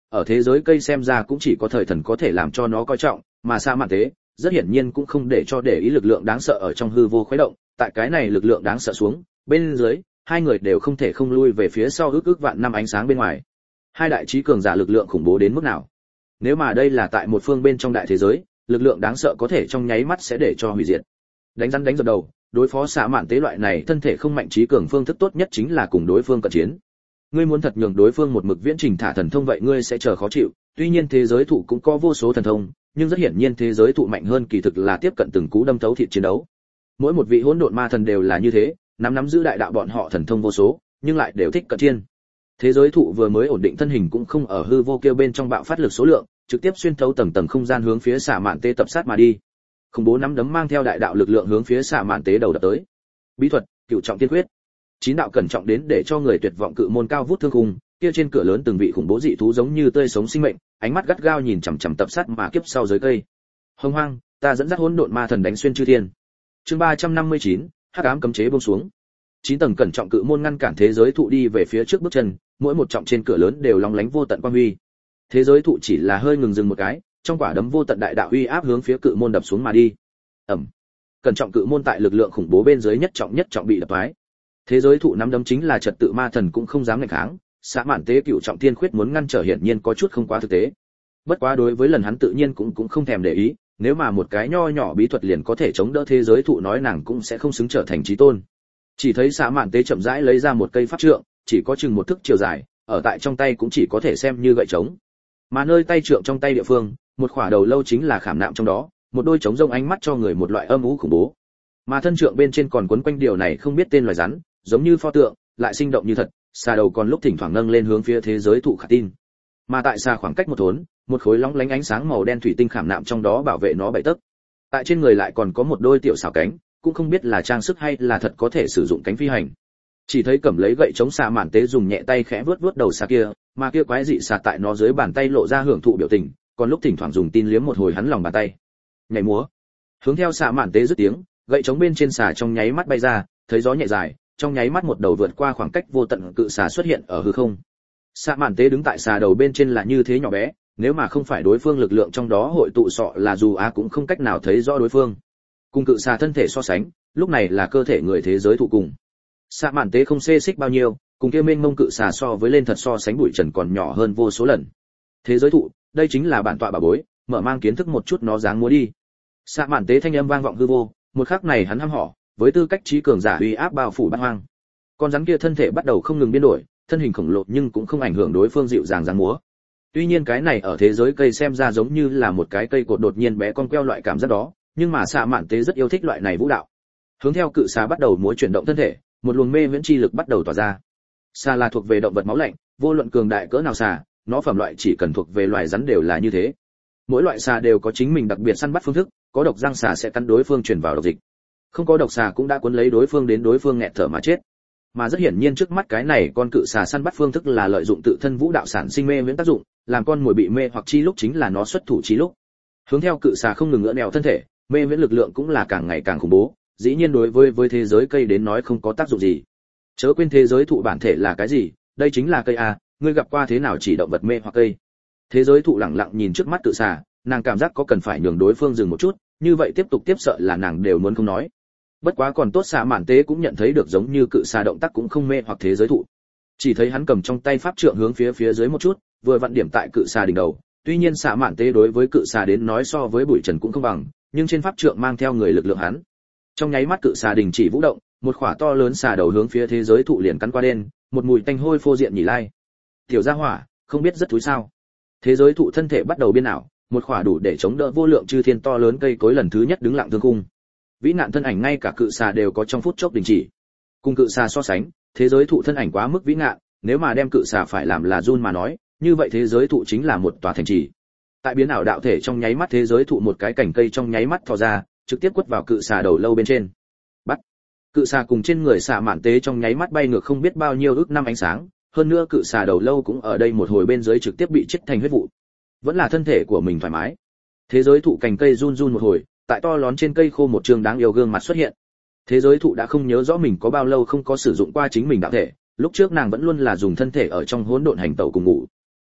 ở thế giới cây xem ra cũng chỉ có thời thần có thể làm cho nó coi trọng, mà Sa Mạn Tế rất hiển nhiên cũng không để cho để ý lực lượng đáng sợ ở trong hư vô khuấy động, tại cái này lực lượng đáng sợ xuống, bên dưới, hai người đều không thể không lui về phía sau ước ước vạn năm ánh sáng bên ngoài. Hai đại trí cường giả lực lượng khủng bố đến mức nào? Nếu mà đây là tại một phương bên trong đại thế giới, lực lượng đáng sợ có thể trong nháy mắt sẽ để cho hủy diệt. Đánh rắn đánh dập đầu, đối phó Sa Mạn Tế loại này thân thể không mạnh trí cường phương thức tốt nhất chính là cùng đối phương cận chiến. Ngươi muốn thật nhường đối phương một mực viễn trình thả thần thông vậy ngươi sẽ chờ khó chịu, tuy nhiên thế giới thụ cũng có vô số thần thông, nhưng rất hiển nhiên thế giới thụ mạnh hơn kỳ thực là tiếp cận từng cú đâm thấu thịt chiến đấu. Mỗi một vị hỗn độn ma thần đều là như thế, nắm nắm giữ đại đạo bọn họ thần thông vô số, nhưng lại đều thích cận chiến. Thế giới thụ vừa mới ổn định thân hình cũng không ở hư vô kêu bên trong bạo phát lực số lượng, trực tiếp xuyên thấu tầng tầng không gian hướng phía Sa Mạn Tế tập sát mà đi. Khủng bố nắm đấm mang theo đại đạo lực lượng hướng phía Sa Mạn Tế đầu đập tới. Bí thuật, Cửu Trọng Tiên Quyết. Chín đạo cẩn trọng đến để cho người tuyệt vọng cự môn cao vút thương khung, kia trên cửa lớn từng vị khủng bố dị thú giống như tươi sống sinh mệnh, ánh mắt gắt gao nhìn chằm chằm tập sát mà kiếp sau dưới cây. Hồng Hoang, ta dẫn dắt hỗn độn ma thần đánh xuyên chư thiên. Chương ba trăm năm mươi chín, hắc ám cấm chế buông xuống. Chín tầng cẩn trọng cự môn ngăn cản thế giới thụ đi về phía trước bước chân, mỗi một trọng trên cửa lớn đều long lánh vô tận quang huy. Thế giới thụ chỉ là hơi ngừng dừng một cái, trong quả đấm vô tận đại đạo uy áp hướng phía cự môn đập xuống mà đi. Ầm. Cẩn trọng cự môn tại lực lượng khủng bố bên dưới nhất trọng nhất trọng bị đập phá. Thế giới thụ nắm đấm chính là trật tự ma thần cũng không dám nghịch kháng, Sa Mạn Tế Cửu Trọng Tiên Khuyết muốn ngăn trở hiển nhiên có chút không quá thực tế. Bất quá đối với lần hắn tự nhiên cũng cũng không thèm để ý, nếu mà một cái nho nhỏ bí thuật liền có thể chống đỡ thế giới thụ nói nàng cũng sẽ không xứng trở thành chí tôn. Chỉ thấy Sa Mạn Tế chậm rãi lấy ra một cây pháp trượng, chỉ có chừng một thước chiều dài, ở tại trong tay cũng chỉ có thể xem như gậy trống. Mà nơi tay trượng trong tay địa phương, một khỏa đầu lâu chính là khảm nạm trong đó, một đôi trống rông ánh mắt cho người một loại âm u khủng bố. Mà thân trượng bên trên còn quấn quanh điều này không biết tên loài rắn, giống như pho tượng, lại sinh động như thật, xà đầu còn lúc thỉnh thoảng nâng lên hướng phía thế giới thụ khả tin. Mà tại xa khoảng cách một thốn, một khối lóng lánh ánh sáng màu đen thủy tinh khảm nạm trong đó bảo vệ nó bảy tấc. Tại trên người lại còn có một đôi tiểu xảo cánh, cũng không biết là trang sức hay là thật có thể sử dụng cánh phi hành. Chỉ thấy cầm lấy gậy chống Sa Mạn Tế dùng nhẹ tay khẽ vuốt vuốt đầu xà kia, mà kia quái dị xà tại nó dưới bàn tay lộ ra hưởng thụ biểu tình, còn lúc thỉnh thoảng dùng tin liếm một hồi hắn lòng bàn tay. Nhảy múa. Hướng theo Sa Mạn Tế dứt tiếng, gậy chống bên trên xà trong nháy mắt bay ra, thấy gió nhẹ dài, trong nháy mắt một đầu vượt qua khoảng cách vô tận cự xà xuất hiện ở hư không. Sa Mạn Tế đứng tại xà đầu bên trên là như thế nhỏ bé, nếu mà không phải đối phương lực lượng trong đó hội tụ sọ là dù á cũng không cách nào thấy rõ đối phương. Cùng cự xà thân thể so sánh, lúc này là cơ thể người thế giới thụ cùng. Sa Mạn Tế không xê xích bao nhiêu, cùng kia mênh mông cự xà so với lên thật so sánh bụi trần còn nhỏ hơn vô số lần. Thế giới thụ, đây chính là bản tọa bà bối, mở mang kiến thức một chút nó dáng múa đi. Sa Mạn Tế thanh âm vang vọng hư vô, một khắc này hắn hăm họ, với tư cách trí cường giả uy áp bao phủ bát hoang. Con rắn kia thân thể bắt đầu không ngừng biến đổi, thân hình khổng lồ nhưng cũng không ảnh hưởng đối phương dịu dàng dáng múa. Tuy nhiên cái này ở thế giới cây xem ra giống như là một cái cây cột đột nhiên bé con queo loại cảm giác đó, nhưng mà Sa Mạn Tế rất yêu thích loại này vũ đạo. Hướng theo cự xà bắt đầu múa chuyển động thân thể, một luồng mê viễn chi lực bắt đầu tỏa ra. Xà là thuộc về động vật máu lạnh, vô luận cường đại cỡ nào xà, nó phẩm loại chỉ cần thuộc về loài rắn đều là như thế. Mỗi loại xà đều có chính mình đặc biệt săn bắt phương thức, có độc răng xà sẽ cắn đối phương truyền vào độc dịch. Không có độc xà cũng đã cuốn lấy đối phương đến đối phương nghẹt thở mà chết. Mà rất hiển nhiên trước mắt cái này con cự xà săn bắt phương thức là lợi dụng tự thân vũ đạo sản sinh mê viễn tác dụng, làm con mồi bị mê hoặc chi lúc chính là nó xuất thủ chi lúc. Hướng theo cự xà không ngừng ngỡ nẹo thân thể, mê viễn lực lượng cũng là càng ngày càng khủng bố, dĩ nhiên đối với với thế giới cây đến nói không có tác dụng gì. Chớ quên thế giới thụ bản thể là cái gì, đây chính là cây a, ngươi gặp qua thế nào chỉ động vật mê hoặc cây. Thế giới thụ lặng lặng nhìn trước mắt cự xà, nàng cảm giác có cần phải nhường đối phương dừng một chút, như vậy tiếp tục tiếp sợ là nàng đều muốn không nói. Bất quá còn tốt Sa Mạn Tế cũng nhận thấy được giống như cự xà động tác cũng không mê hoặc thế giới thụ. Chỉ thấy hắn cầm trong tay pháp trượng hướng phía phía dưới một chút, vừa vặn điểm tại cự xà đỉnh đầu. Tuy nhiên Sa Mạn Tế đối với cự xà đến nói so với bụi trần cũng không bằng, nhưng trên pháp trượng mang theo người lực lượng hắn. Trong nháy mắt cự xà đình chỉ vũ động, một khỏa to lớn xà đầu hướng phía thế giới thụ liền cắn qua đen, một mùi tanh hôi phô diện nhỉ lai. Tiểu gia hỏa, không biết rất thúi sao? Thế giới thụ thân thể bắt đầu biến ảo, một khỏa đủ để chống đỡ vô lượng chư thiên to lớn cây cối lần thứ nhất đứng lặng thương cung. Vĩ nạn thân ảnh ngay cả cự xà đều có trong phút chốc đình chỉ. Cùng cự xà so sánh, thế giới thụ thân ảnh quá mức vĩ ngạn, nếu mà đem cự xà phải làm là run mà nói, như vậy thế giới thụ chính là một tòa thành trì. Tại biến ảo đạo thể trong nháy mắt thế giới thụ một cái cành cây trong nháy mắt thò ra, trực tiếp quất vào cự xà đầu lâu bên trên. Bắt. Cự xà cùng trên người Sa Mạn Tế trong nháy mắt bay ngược không biết bao nhiêu ước năm ánh sáng, hơn nữa cự xà đầu lâu cũng ở đây một hồi bên dưới trực tiếp bị chết thành huyết vụ. Vẫn là thân thể của mình thoải mái. Thế giới thụ cành cây run run một hồi, tại to lón trên cây khô một trường đáng yêu gương mặt xuất hiện. Thế giới thụ đã không nhớ rõ mình có bao lâu không có sử dụng qua chính mình đạo thể, lúc trước nàng vẫn luôn là dùng thân thể ở trong hỗn độn hành tẩu cùng ngủ.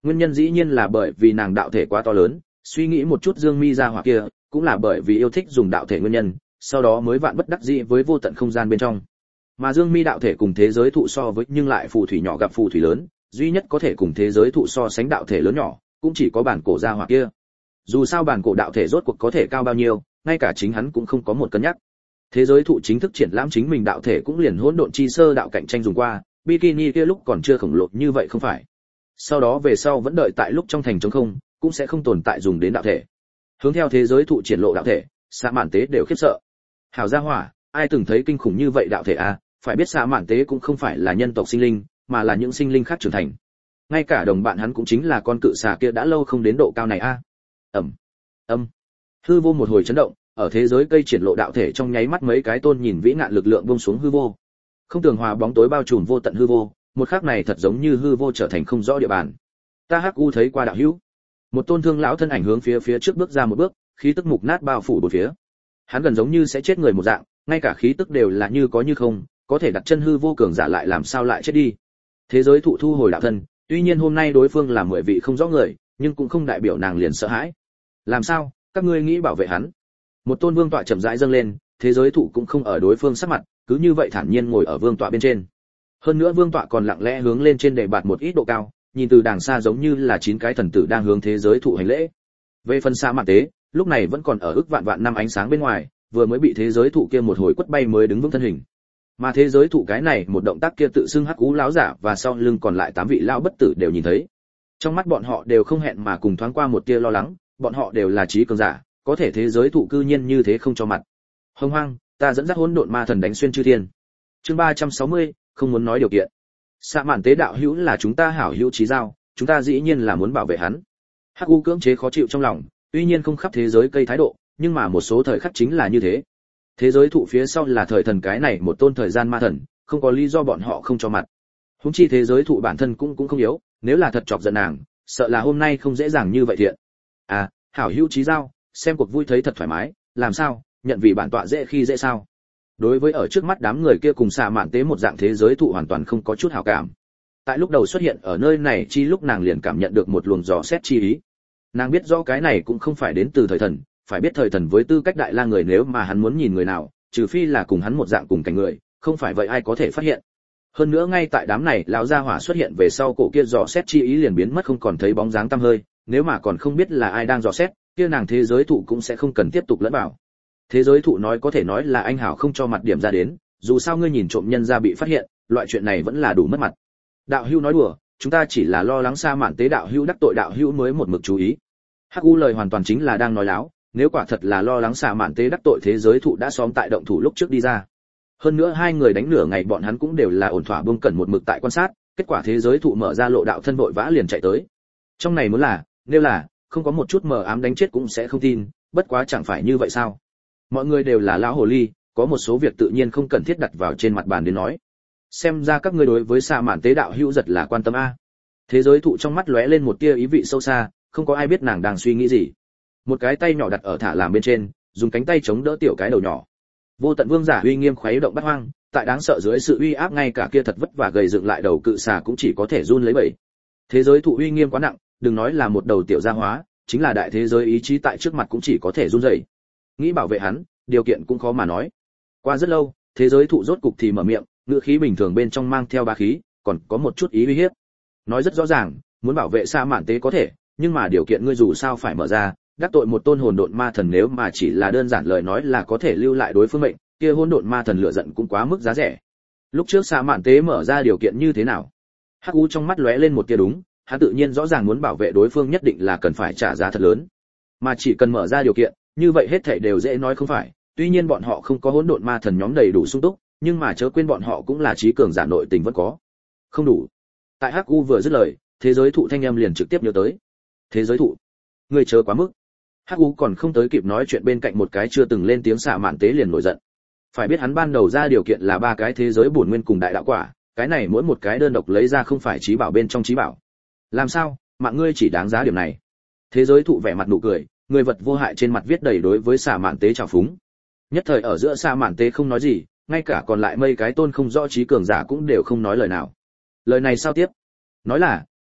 Nguyên nhân dĩ nhiên là bởi vì nàng đạo thể quá to lớn, suy nghĩ một chút Dương Mi ra hỏa kia, cũng là bởi vì yêu thích dùng đạo thể nguyên nhân, sau đó mới vạn bất đắc dĩ với vô tận không gian bên trong. Mà Dương Mi đạo thể cùng thế giới thụ so với nhưng lại phù thủy nhỏ gặp phù thủy lớn, duy nhất có thể cùng thế giới thụ so sánh đạo thể lớn nhỏ, cũng chỉ có bản cổ ra hỏa kia. Dù sao bản cổ đạo thể rốt cuộc có thể cao bao nhiêu, ngay cả chính hắn cũng không có một cân nhắc. Thế giới thụ chính thức triển lãm chính mình đạo thể cũng liền hỗn độn chi sơ đạo cạnh tranh dùng qua, bikini kia lúc còn chưa khổng lồ như vậy không phải. Sau đó về sau vẫn đợi tại lúc trong thành trống không, cũng sẽ không tồn tại dùng đến đạo thể. Hướng theo thế giới thụ triển lộ đạo thể, Sa Mạn Tế đều khiếp sợ. Hảo gia hỏa, ai từng thấy kinh khủng như vậy đạo thể à, phải biết Sa Mạn Tế cũng không phải là nhân tộc sinh linh, mà là những sinh linh khác trưởng thành. Ngay cả đồng bạn hắn cũng chính là con cự xà kia đã lâu không đến độ cao này a. À. Ầm. Âm. Hư vô một hồi chấn động, ở thế giới cây triển lộ đạo thể trong nháy mắt mấy cái tôn nhìn vĩ ngạn lực lượng buông xuống hư vô. Không tường hòa bóng tối bao trùm vô tận hư vô, một khắc này thật giống như hư vô trở thành không rõ địa bàn. Ta hắc u thấy qua đạo hữu. Một tôn thương lão thân ảnh hướng phía phía trước bước ra một bước, khí tức mục nát bao phủ bốn phía. Hắn gần giống như sẽ chết người một dạng, ngay cả khí tức đều là như có như không, có thể đặt chân hư vô cường giả lại làm sao lại chết đi. Thế giới thụ thu hồi đạo thân, tuy nhiên hôm nay đối phương là mười vị không rõ người, nhưng cũng không đại biểu nàng liền sợ hãi. Làm sao, các ngươi nghĩ bảo vệ hắn? Một tôn vương tọa chậm rãi dâng lên, thế giới thụ cũng không ở đối phương sát mặt, cứ như vậy thản nhiên ngồi ở vương tọa bên trên. Hơn nữa vương tọa còn lặng lẽ hướng lên trên để bạt một ít độ cao, nhìn từ đàng xa giống như là chín cái thần tử đang hướng thế giới thụ hành lễ. Về phần Sa Mạn Tế, lúc này vẫn còn ở ức vạn vạn năm ánh sáng bên ngoài, vừa mới bị thế giới thụ kia một hồi quất bay mới đứng vững thân hình. Mà thế giới thụ cái này một động tác kia tự xưng hắc cú lão giả và sau lưng còn lại tám vị lão bất tử đều nhìn thấy. Trong mắt bọn họ đều không hẹn mà cùng thoáng qua một tia lo lắng, bọn họ đều là trí cường giả, có thể thế giới thụ cư nhiên như thế không cho mặt. Hồng Hoang, ta dẫn dắt hỗn độn ma thần đánh xuyên chư thiên. Chương ba trăm sáu mươi, không muốn nói điều kiện. Sa Mạn Tế đạo hữu là chúng ta hảo hữu chí giao, chúng ta dĩ nhiên là muốn bảo vệ hắn. Hắc U cưỡng chế khó chịu trong lòng, tuy nhiên không khắp thế giới cây thái độ, nhưng mà một số thời khắc chính là như thế. Thế giới thụ phía sau là thời thần cái này một tôn thời gian ma thần, không có lý do bọn họ không cho mặt. Huống chi thế giới thụ bản thân cũng cũng không yếu, nếu là thật chọc giận nàng, sợ là hôm nay không dễ dàng như vậy thiện. À, hảo hữu chí giao, xem cuộc vui thấy thật thoải mái, làm sao, nhận vì bản tọa dễ khi dễ sao? Đối với ở trước mắt đám người kia cùng Sa Mạn Tế một dạng thế giới thụ hoàn toàn không có chút hảo cảm. Tại lúc đầu xuất hiện ở nơi này chi lúc nàng liền cảm nhận được một luồng dò xét chi ý. Nàng biết rõ cái này cũng không phải đến từ thời thần, phải biết thời thần với tư cách đại la người nếu mà hắn muốn nhìn người nào, trừ phi là cùng hắn một dạng cùng cảnh người, không phải vậy ai có thể phát hiện. Hơn nữa ngay tại đám này lão gia hỏa xuất hiện về sau cổ kia dò xét chi ý liền biến mất không còn thấy bóng dáng tăm hơi, nếu mà còn không biết là ai đang dò xét, kia nàng thế giới thụ cũng sẽ không cần tiếp tục lẫn vào. Thế giới thụ nói có thể nói là anh hảo không cho mặt điểm ra đến, dù sao ngươi nhìn trộm nhân ra bị phát hiện, loại chuyện này vẫn là đủ mất mặt. Đạo hữu nói đùa, chúng ta chỉ là lo lắng Sa Mạn Tế đạo hữu đắc tội đạo hữu mới một mực chú ý. Hắc U lời hoàn toàn chính là đang nói láo, nếu quả thật là lo lắng Sa Mạn Tế đắc tội thế giới thụ đã xóm tại động thủ lúc trước đi ra. Hơn nữa hai người đánh nửa ngày bọn hắn cũng đều là ổn thỏa buông cẩn một mực tại quan sát, kết quả thế giới thụ mở ra lộ đạo thân vội vã liền chạy tới. Trong này muốn là, nếu là không có một chút mờ ám đánh chết cũng sẽ không tin, bất quá chẳng phải như vậy sao? Mọi người đều là lão hồ ly, có một số việc tự nhiên không cần thiết đặt vào trên mặt bàn để nói. Xem ra các ngươi đối với Sa Mạn Tế đạo hữu giật là quan tâm a. Thế giới thụ trong mắt lóe lên một tia ý vị sâu xa, không có ai biết nàng đang suy nghĩ gì. Một cái tay nhỏ đặt ở thả làm bên trên, dùng cánh tay chống đỡ tiểu cái đầu nhỏ. Vô tận vương giả uy nghiêm khuấy động bát hoang, tại đáng sợ dưới sự uy áp ngay cả kia thật vất vả gầy dựng lại đầu cự xà cũng chỉ có thể run lấy bẩy. Thế giới thụ uy nghiêm quá nặng, đừng nói là một đầu tiểu gia hóa, chính là đại thế giới ý chí tại trước mặt cũng chỉ có thể run rẩy. Nghĩ bảo vệ hắn, điều kiện cũng khó mà nói. Qua rất lâu, thế giới thụ rốt cục thì mở miệng, ngữ khí bình thường bên trong mang theo bá khí, còn có một chút ý uy hiếp. Nói rất rõ ràng, muốn bảo vệ Sa Mạn Tế có thể, nhưng mà điều kiện ngươi dù sao phải mở ra, đắc tội một tôn hồn độn ma thần nếu mà chỉ là đơn giản lời nói là có thể lưu lại đối phương mệnh, kia hỗn độn ma thần lựa giận cũng quá mức giá rẻ. Lúc trước Sa Mạn Tế mở ra điều kiện như thế nào? Hắc U trong mắt lóe lên một tia đúng, hắn tự nhiên rõ ràng muốn bảo vệ đối phương nhất định là cần phải trả giá thật lớn. Mà chỉ cần mở ra điều kiện, như vậy hết thảy đều dễ nói không phải, tuy nhiên bọn họ không có hỗn độn ma thần nhóm đầy đủ sung túc, nhưng mà chớ quên bọn họ cũng là trí cường giả nội tình vẫn có. Không đủ. Tại Hắc U vừa dứt lời, thế giới thụ thanh âm liền trực tiếp nhớ tới. Thế giới thụ, ngươi chớ quá mức. Hắc U còn không tới kịp nói chuyện bên cạnh một cái chưa từng lên tiếng Sa Mạn Tế liền nổi giận. Phải biết hắn ban đầu ra điều kiện là ba cái thế giới bổn nguyên cùng đại đạo quả, cái này mỗi một cái đơn độc lấy ra không phải trí bảo bên trong trí bảo. Làm sao, mạng ngươi chỉ đáng giá điểm này? Thế giới thụ vẻ mặt nụ cười, người vật vô hại trên mặt viết đầy đối với Sa Mạn Tế trào phúng. Nhất thời ở giữa Sa Mạn Tế không nói gì, ngay cả còn lại mấy cái tôn không rõ trí cường giả cũng đều không nói lời nào. Lời này sao tiếp? Nói là,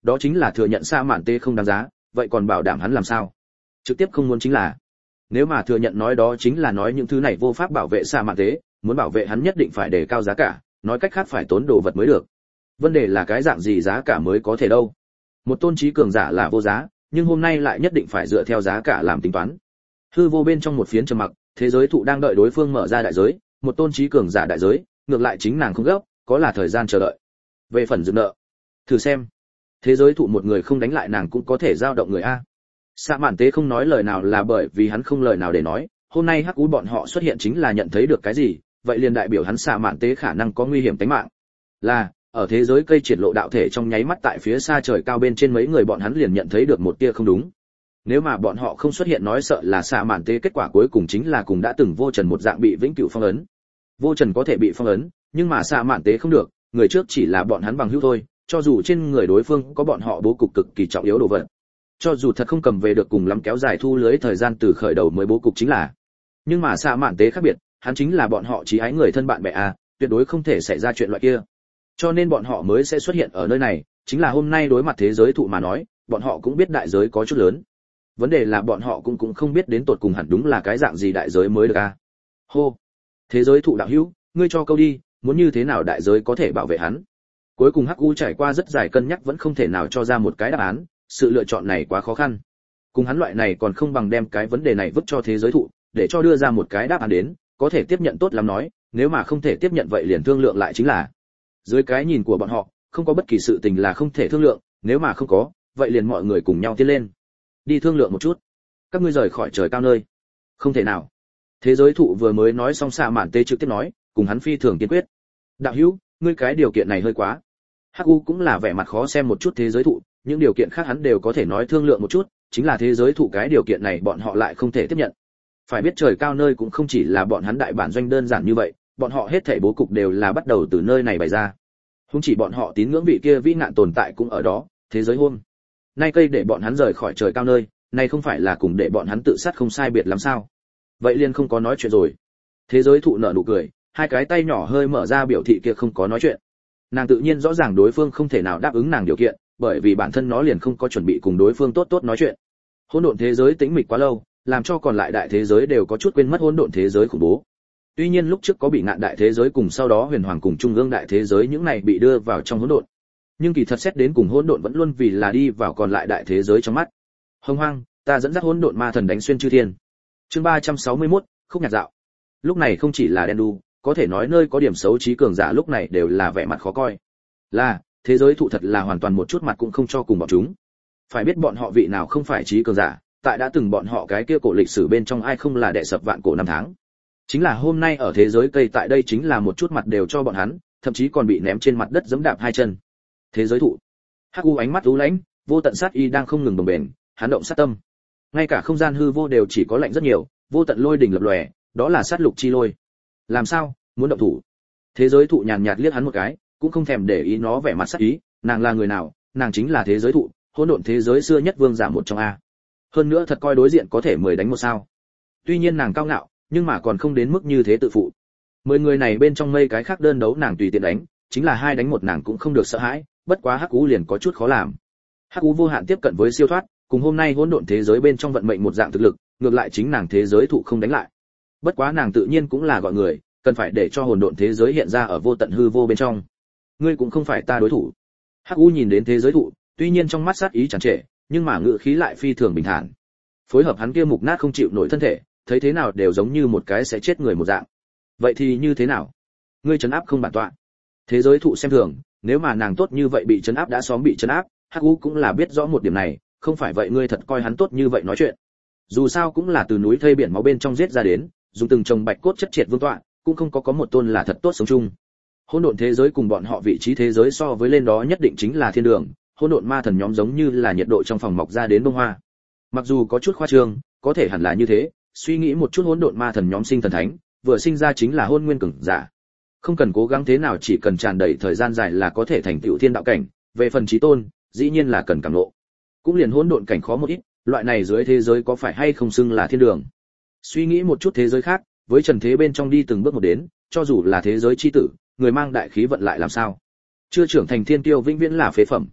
đó chính là thừa nhận Sa Mạn Tế không đáng giá, vậy còn bảo đảm hắn làm sao? Trực tiếp không muốn chính là. Nếu mà thừa nhận nói đó chính là nói những thứ này vô pháp bảo vệ Sa Mạn Tế, muốn bảo vệ hắn nhất định phải đề cao giá cả, nói cách khác phải tốn đồ vật mới được. Vấn đề là cái dạng gì giá cả mới có thể đâu? Một tôn trí cường giả là vô giá, nhưng hôm nay lại nhất định phải dựa theo giá cả làm tính toán. Hư vô bên trong một phiến trầm mặc, thế giới thụ đang đợi đối phương mở ra đại giới, một tôn trí cường giả đại giới, ngược lại chính nàng không gấp, có là thời gian chờ đợi. Về phần dừng nợ, thử xem. Thế giới thụ một người không đánh lại nàng cũng có thể giao động người a. Sa Mạn Tế không nói lời nào là bởi vì hắn không lời nào để nói, hôm nay hắc u bọn họ xuất hiện chính là nhận thấy được cái gì, vậy liền đại biểu hắn Sa Mạn Tế khả năng có nguy hiểm tính mạng. Là, ở thế giới cây triển lộ đạo thể trong nháy mắt tại phía xa trời cao bên trên mấy người bọn hắn liền nhận thấy được một tia không đúng. Nếu mà bọn họ không xuất hiện nói sợ là Sa Mạn Tế kết quả cuối cùng chính là cùng đã từng Vô Trần một dạng bị vĩnh cửu phong ấn. Vô Trần có thể bị phong ấn, nhưng mà Sa Mạn Tế không được, người trước chỉ là bọn hắn bằng hữu thôi, cho dù trên người đối phương có bọn họ bố cục cực kỳ trọng yếu đồ vật. Cho dù thật không cầm về được cùng lắm kéo dài thu lưới thời gian từ khởi đầu mới bố cục chính là. Nhưng mà Sa Mạn Tế khác biệt, hắn chính là bọn họ chí ái người thân bạn bè a, tuyệt đối không thể xảy ra chuyện loại kia. Cho nên bọn họ mới sẽ xuất hiện ở nơi này, chính là hôm nay đối mặt thế giới thụ mà nói, bọn họ cũng biết đại giới có chút lớn. Vấn đề là bọn họ cũng cũng không biết đến tột cùng hẳn đúng là cái dạng gì đại giới mới được a. Hô. Thế giới thụ đạo hữu, ngươi cho câu đi, muốn như thế nào đại giới có thể bảo vệ hắn? Cuối cùng Hắc U trải qua rất dài cân nhắc vẫn không thể nào cho ra một cái đáp án, sự lựa chọn này quá khó khăn. Cùng hắn loại này còn không bằng đem cái vấn đề này vứt cho thế giới thụ, để cho đưa ra một cái đáp án đến, có thể tiếp nhận tốt lắm nói, nếu mà không thể tiếp nhận vậy liền thương lượng lại chính là. Dưới cái nhìn của bọn họ, không có bất kỳ sự tình là không thể thương lượng, nếu mà không có, vậy liền mọi người cùng nhau tiến lên. Đi thương lượng một chút. Các ngươi rời khỏi trời cao nơi. Không thể nào. Thế giới thụ vừa mới nói xong Sa Mạn Tế trực tiếp nói, cùng hắn phi thường kiên quyết. Đạo hữu, ngươi cái điều kiện này hơi quá. Hắc U cũng là vẻ mặt khó xem một chút thế giới thụ, những điều kiện khác hắn đều có thể nói thương lượng một chút, chính là thế giới thụ cái điều kiện này bọn họ lại không thể tiếp nhận. Phải biết trời cao nơi cũng không chỉ là bọn hắn đại bản doanh đơn giản như vậy, bọn họ hết thảy bố cục đều là bắt đầu từ nơi này bày ra. Không chỉ bọn họ tín ngưỡng vị kia vĩ nạn tồn tại cũng ở đó, thế giới hôm nay cây để bọn hắn rời khỏi trời cao nơi, này không phải là cùng để bọn hắn tự sát không sai biệt lắm sao? Vậy liền không có nói chuyện rồi. Thế giới thụ nở nụ cười, hai cái tay nhỏ hơi mở ra biểu thị kia không có nói chuyện. Nàng tự nhiên rõ ràng đối phương không thể nào đáp ứng nàng điều kiện, bởi vì bản thân nó liền không có chuẩn bị cùng đối phương tốt tốt nói chuyện. Hỗn độn thế giới tĩnh mịch quá lâu, làm cho còn lại đại thế giới đều có chút quên mất hỗn độn thế giới khủng bố. Tuy nhiên lúc trước có bị ngạn đại thế giới cùng sau đó huyền hoàng cùng trung ương đại thế giới những này bị đưa vào trong hỗn độn. Nhưng kỳ thật xét đến cùng hỗn độn vẫn luôn vì là đi vào còn lại đại thế giới trong mắt. Hồng Hoang, ta dẫn dắt hỗn độn ma thần đánh xuyên chư thiên. Chương ba trăm sáu mươi mốt, khúc nhạc dạo. Lúc này không chỉ là đen đu, có thể nói nơi có điểm xấu trí cường giả lúc này đều là vẻ mặt khó coi. Là, thế giới thụ thật là hoàn toàn một chút mặt cũng không cho cùng bọn chúng. Phải biết bọn họ vị nào không phải trí cường giả, tại đã từng bọn họ cái kia cổ lịch sử bên trong ai không là đệ sập vạn cổ năm tháng. Chính là hôm nay ở thế giới cây tại đây chính là một chút mặt đều cho bọn hắn, thậm chí còn bị ném trên mặt đất giẫm đạp hai chân. Thế giới thụ. Hắc U ánh mắt u lãnh, vô tận sát y đang không ngừng bồng bềnh, hắn động sát tâm. Ngay cả không gian hư vô đều chỉ có lạnh rất nhiều, vô tận lôi đỉnh lập lòe, đó là sát lục chi lôi. Làm sao, muốn động thủ? Thế giới thụ nhàn nhạt liếc hắn một cái, cũng không thèm để ý nó vẻ mặt sát ý, nàng là người nào, nàng chính là thế giới thụ, hỗn độn thế giới xưa nhất vương giả một trong a. Hơn nữa thật coi đối diện có thể mười đánh một sao. Tuy nhiên nàng cao ngạo, nhưng mà còn không đến mức như thế tự phụ. Mười người này bên trong mây cái khác đơn đấu nàng tùy tiện đánh, chính là hai đánh một nàng cũng không được sợ hãi, bất quá Hắc Ú liền có chút khó làm. Hắc Ú vô hạn tiếp cận với siêu thoát, cùng hôm nay hỗn độn thế giới bên trong vận mệnh một dạng thực lực, ngược lại chính nàng thế giới thụ không đánh lại. Bất quá nàng tự nhiên cũng là gọi người, cần phải để cho hỗn độn thế giới hiện ra ở vô tận hư vô bên trong. Ngươi cũng không phải ta đối thủ. Hắc U nhìn đến thế giới thụ, tuy nhiên trong mắt sát ý tràn trề, nhưng mà ngữ khí lại phi thường bình thản. Phối hợp hắn kia mục nát không chịu nổi thân thể, thấy thế nào đều giống như một cái sẽ chết người một dạng. Vậy thì như thế nào? Ngươi trấn áp không bản tọa. Thế giới thụ xem thường, nếu mà nàng tốt như vậy bị trấn áp đã xóm bị trấn áp, Hắc U cũng là biết rõ một điểm này, không phải vậy ngươi thật coi hắn tốt như vậy nói chuyện. Dù sao cũng là từ núi thây biển máu bên trong giết ra đến, dùng từng chồng bạch cốt chất triệt vương tọa, cũng không có có một tôn là thật tốt sống chung. Hỗn độn thế giới cùng bọn họ vị trí thế giới so với lên đó nhất định chính là thiên đường, hỗn độn ma thần nhóm giống như là nhiệt độ trong phòng mọc ra đến bông hoa. Mặc dù có chút khoa trương, có thể hẳn là như thế, suy nghĩ một chút hỗn độn ma thần nhóm sinh thần thánh, vừa sinh ra chính là hôn nguyên cường giả. Không cần cố gắng thế nào chỉ cần tràn đầy thời gian dài là có thể thành tựu thiên đạo cảnh, về phần chí tôn, dĩ nhiên là cần cảm ngộ. Cũng liền hỗn độn cảnh khó một ít, loại này dưới thế giới có phải hay không xưng là thiên đường. Suy nghĩ một chút thế giới khác, với trần thế bên trong đi từng bước một đến, cho dù là thế giới chi tử, người mang đại khí vận lại làm sao? Chưa trưởng thành thiên tiêu vĩnh viễn là phế phẩm.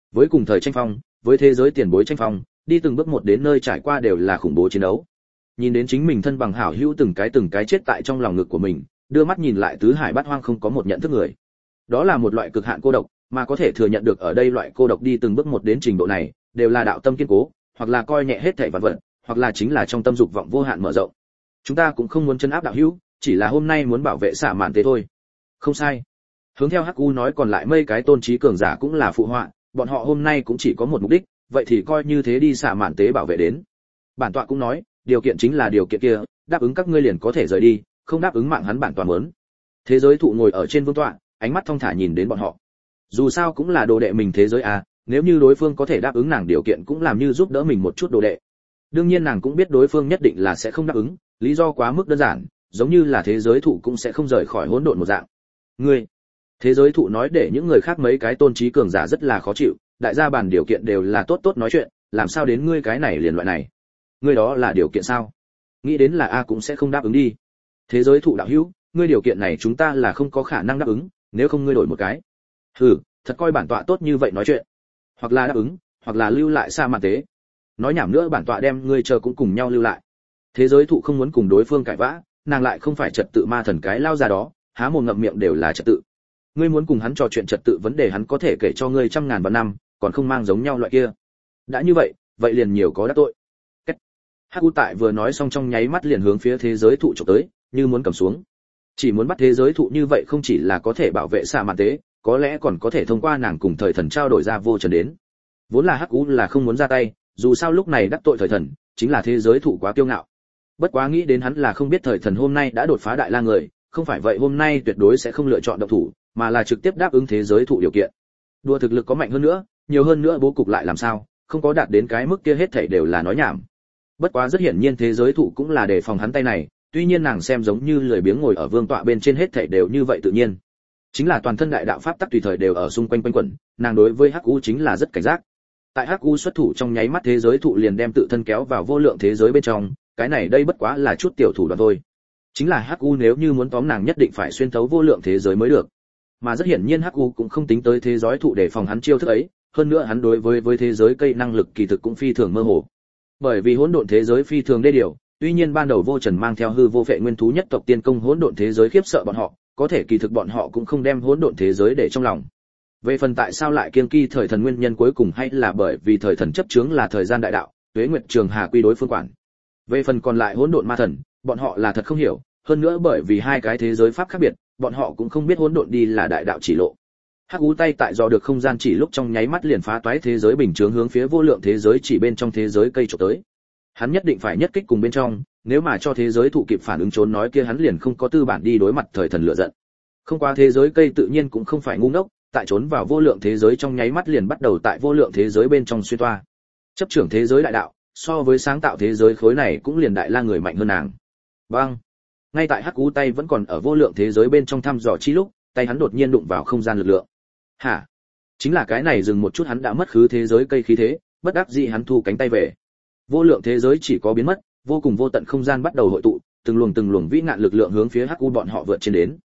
Với cùng thời tranh phong, với thế giới tiền bối tranh phong, đi từng bước một đến nơi trải qua đều là khủng bố chiến đấu. Nhìn đến chính mình thân bằng hảo hữu từng cái từng cái chết tại trong lòng ngực của mình, đưa mắt nhìn lại tứ hải bát hoang không có một nhận thức người. Đó là một loại cực hạn cô độc, mà có thể thừa nhận được ở đây loại cô độc đi từng bước một đến trình độ này, đều là đạo tâm kiên cố, hoặc là coi nhẹ hết thảy vạn vật, hoặc là chính là trong tâm dục vọng vô hạn mở rộng. Chúng ta cũng không muốn chân áp đạo hữu, chỉ là hôm nay muốn bảo vệ xạ mạn tế thôi. Không sai. Hướng theo hắc u nói, còn lại mấy cái tôn trí cường giả cũng là phụ họa, bọn họ hôm nay cũng chỉ có một mục đích, vậy thì coi như thế đi xạ mạn tế bảo vệ đến. Bản tọa cũng nói, điều kiện chính là điều kiện kia, đáp ứng các ngươi liền có thể rời đi, không đáp ứng mạng hắn bản tọa muốn. Thế giới thụ ngồi ở trên vương tọa, ánh mắt thong thả nhìn đến bọn họ. Dù sao cũng là đồ đệ mình thế giới à, nếu như đối phương có thể đáp ứng nàng điều kiện cũng làm như giúp đỡ mình một chút đồ đệ. Đương nhiên nàng cũng biết đối phương nhất định là sẽ không đáp ứng, lý do quá mức đơn giản, giống như là thế giới thụ cũng sẽ không rời khỏi hỗn độn một dạng. Ngươi, thế giới thụ nói để những người khác mấy cái tôn trí cường giả rất là khó chịu, đại gia bàn điều kiện đều là tốt tốt nói chuyện, làm sao đến ngươi cái này liền loại này? Ngươi đó là điều kiện sao? Nghĩ đến là a cũng sẽ không đáp ứng đi. Thế giới thụ đạo hữu, ngươi điều kiện này chúng ta là không có khả năng đáp ứng, nếu không ngươi đổi một cái. Hừ, thật coi bản tọa tốt như vậy nói chuyện. Hoặc là đáp ứng, hoặc là lưu lại xa mạn tế. Nói nhảm nữa, bản tọa đem ngươi chờ cũng cùng nhau lưu lại. Thế giới thụ không muốn cùng đối phương cãi vã, nàng lại không phải trật tự ma thần cái lao ra đó, há mồm ngậm miệng đều là trật tự. Ngươi muốn cùng hắn trò chuyện trật tự vấn đề, hắn có thể kể cho ngươi trăm ngàn vạn năm, còn không mang giống nhau loại kia. Đã như vậy, vậy liền nhiều có đắc tội. Cách. Hắc U tại vừa nói xong trong nháy mắt liền hướng phía thế giới thụ chụp tới, như muốn cầm xuống. Chỉ muốn bắt thế giới thụ như vậy không chỉ là có thể bảo vệ xạ mạn tế, có lẽ còn có thể thông qua nàng cùng thời thần trao đổi ra vô trần đến. Vốn là Hắc U là không muốn ra tay, dù sao lúc này đắc tội thời thần, chính là thế giới thụ quá kiêu ngạo. Bất quá nghĩ đến hắn là không biết thời thần hôm nay đã đột phá đại la người, không phải vậy hôm nay tuyệt đối sẽ không lựa chọn động thủ, mà là trực tiếp đáp ứng thế giới thụ điều kiện. Đua thực lực có mạnh hơn nữa, nhiều hơn nữa bố cục lại làm sao, không có đạt đến cái mức kia hết thảy đều là nói nhảm. Bất quá rất hiển nhiên thế giới thụ cũng là đề phòng hắn tay này, tuy nhiên nàng xem giống như lười biếng ngồi ở vương tọa bên trên hết thảy đều như vậy tự nhiên. Chính là toàn thân đại đạo pháp tắc tùy thời đều ở xung quanh quanh quẩn, nàng đối với Hắc U chính là rất cảnh giác. Tại Hắc U xuất thủ trong nháy mắt thế giới thụ liền đem tự thân kéo vào vô lượng thế giới bên trong, cái này đây bất quá là chút tiểu thủ đoạn thôi. Chính là Hắc U nếu như muốn tóm nàng nhất định phải xuyên thấu vô lượng thế giới mới được. Mà rất hiển nhiên Hắc U cũng không tính tới thế giới thụ để phòng hắn chiêu thức ấy, hơn nữa hắn đối với với thế giới cây năng lực kỳ thực cũng phi thường mơ hồ. Bởi vì hỗn độn thế giới phi thường đê điều, tuy nhiên ban đầu vô trần mang theo hư vô phệ nguyên thú nhất tộc tiên công hỗn độn thế giới khiếp sợ bọn họ, có thể kỳ thực bọn họ cũng không đem hỗn độn thế giới để trong lòng. Về phần tại sao lại kiêng kỳ thời thần nguyên nhân cuối cùng hay là bởi vì thời thần chấp chướng là thời gian đại đạo, tuế nguyệt trường hà quy đối phương quản. Về phần còn lại hỗn độn ma thần, bọn họ là thật không hiểu, hơn nữa bởi vì hai cái thế giới pháp khác biệt, bọn họ cũng không biết hỗn độn đi là đại đạo chỉ lộ. Hắc U tay tại dò được không gian chỉ lúc trong nháy mắt liền phá toái thế giới bình chướng hướng phía vô lượng thế giới chỉ bên trong thế giới cây chụp tới. Hắn nhất định phải nhất kích cùng bên trong, nếu mà cho thế giới thụ kịp phản ứng trốn nói kia hắn liền không có tư bản đi đối mặt thời thần lựa giận. Không qua thế giới cây tự nhiên cũng không phải ngu ngốc, tại trốn vào vô lượng thế giới trong nháy mắt liền bắt đầu tại vô lượng thế giới bên trong xuyên toa. Chấp trưởng thế giới đại đạo, so với sáng tạo thế giới khối này cũng liền đại la người mạnh hơn nàng. Bang! Ngay tại Hắc U tay vẫn còn ở vô lượng thế giới bên trong thăm dò chi lúc, tay hắn đột nhiên đụng vào không gian lực lượng. Hả? Chính là cái này dừng một chút hắn đã mất khứ thế giới cây khí thế, bất đắc dĩ hắn thu cánh tay về. Vô lượng thế giới chỉ có biến mất, vô cùng vô tận không gian bắt đầu hội tụ, từng luồng từng luồng vĩ ngạn lực lượng hướng phía Hắc U bọn họ vượt trên đến.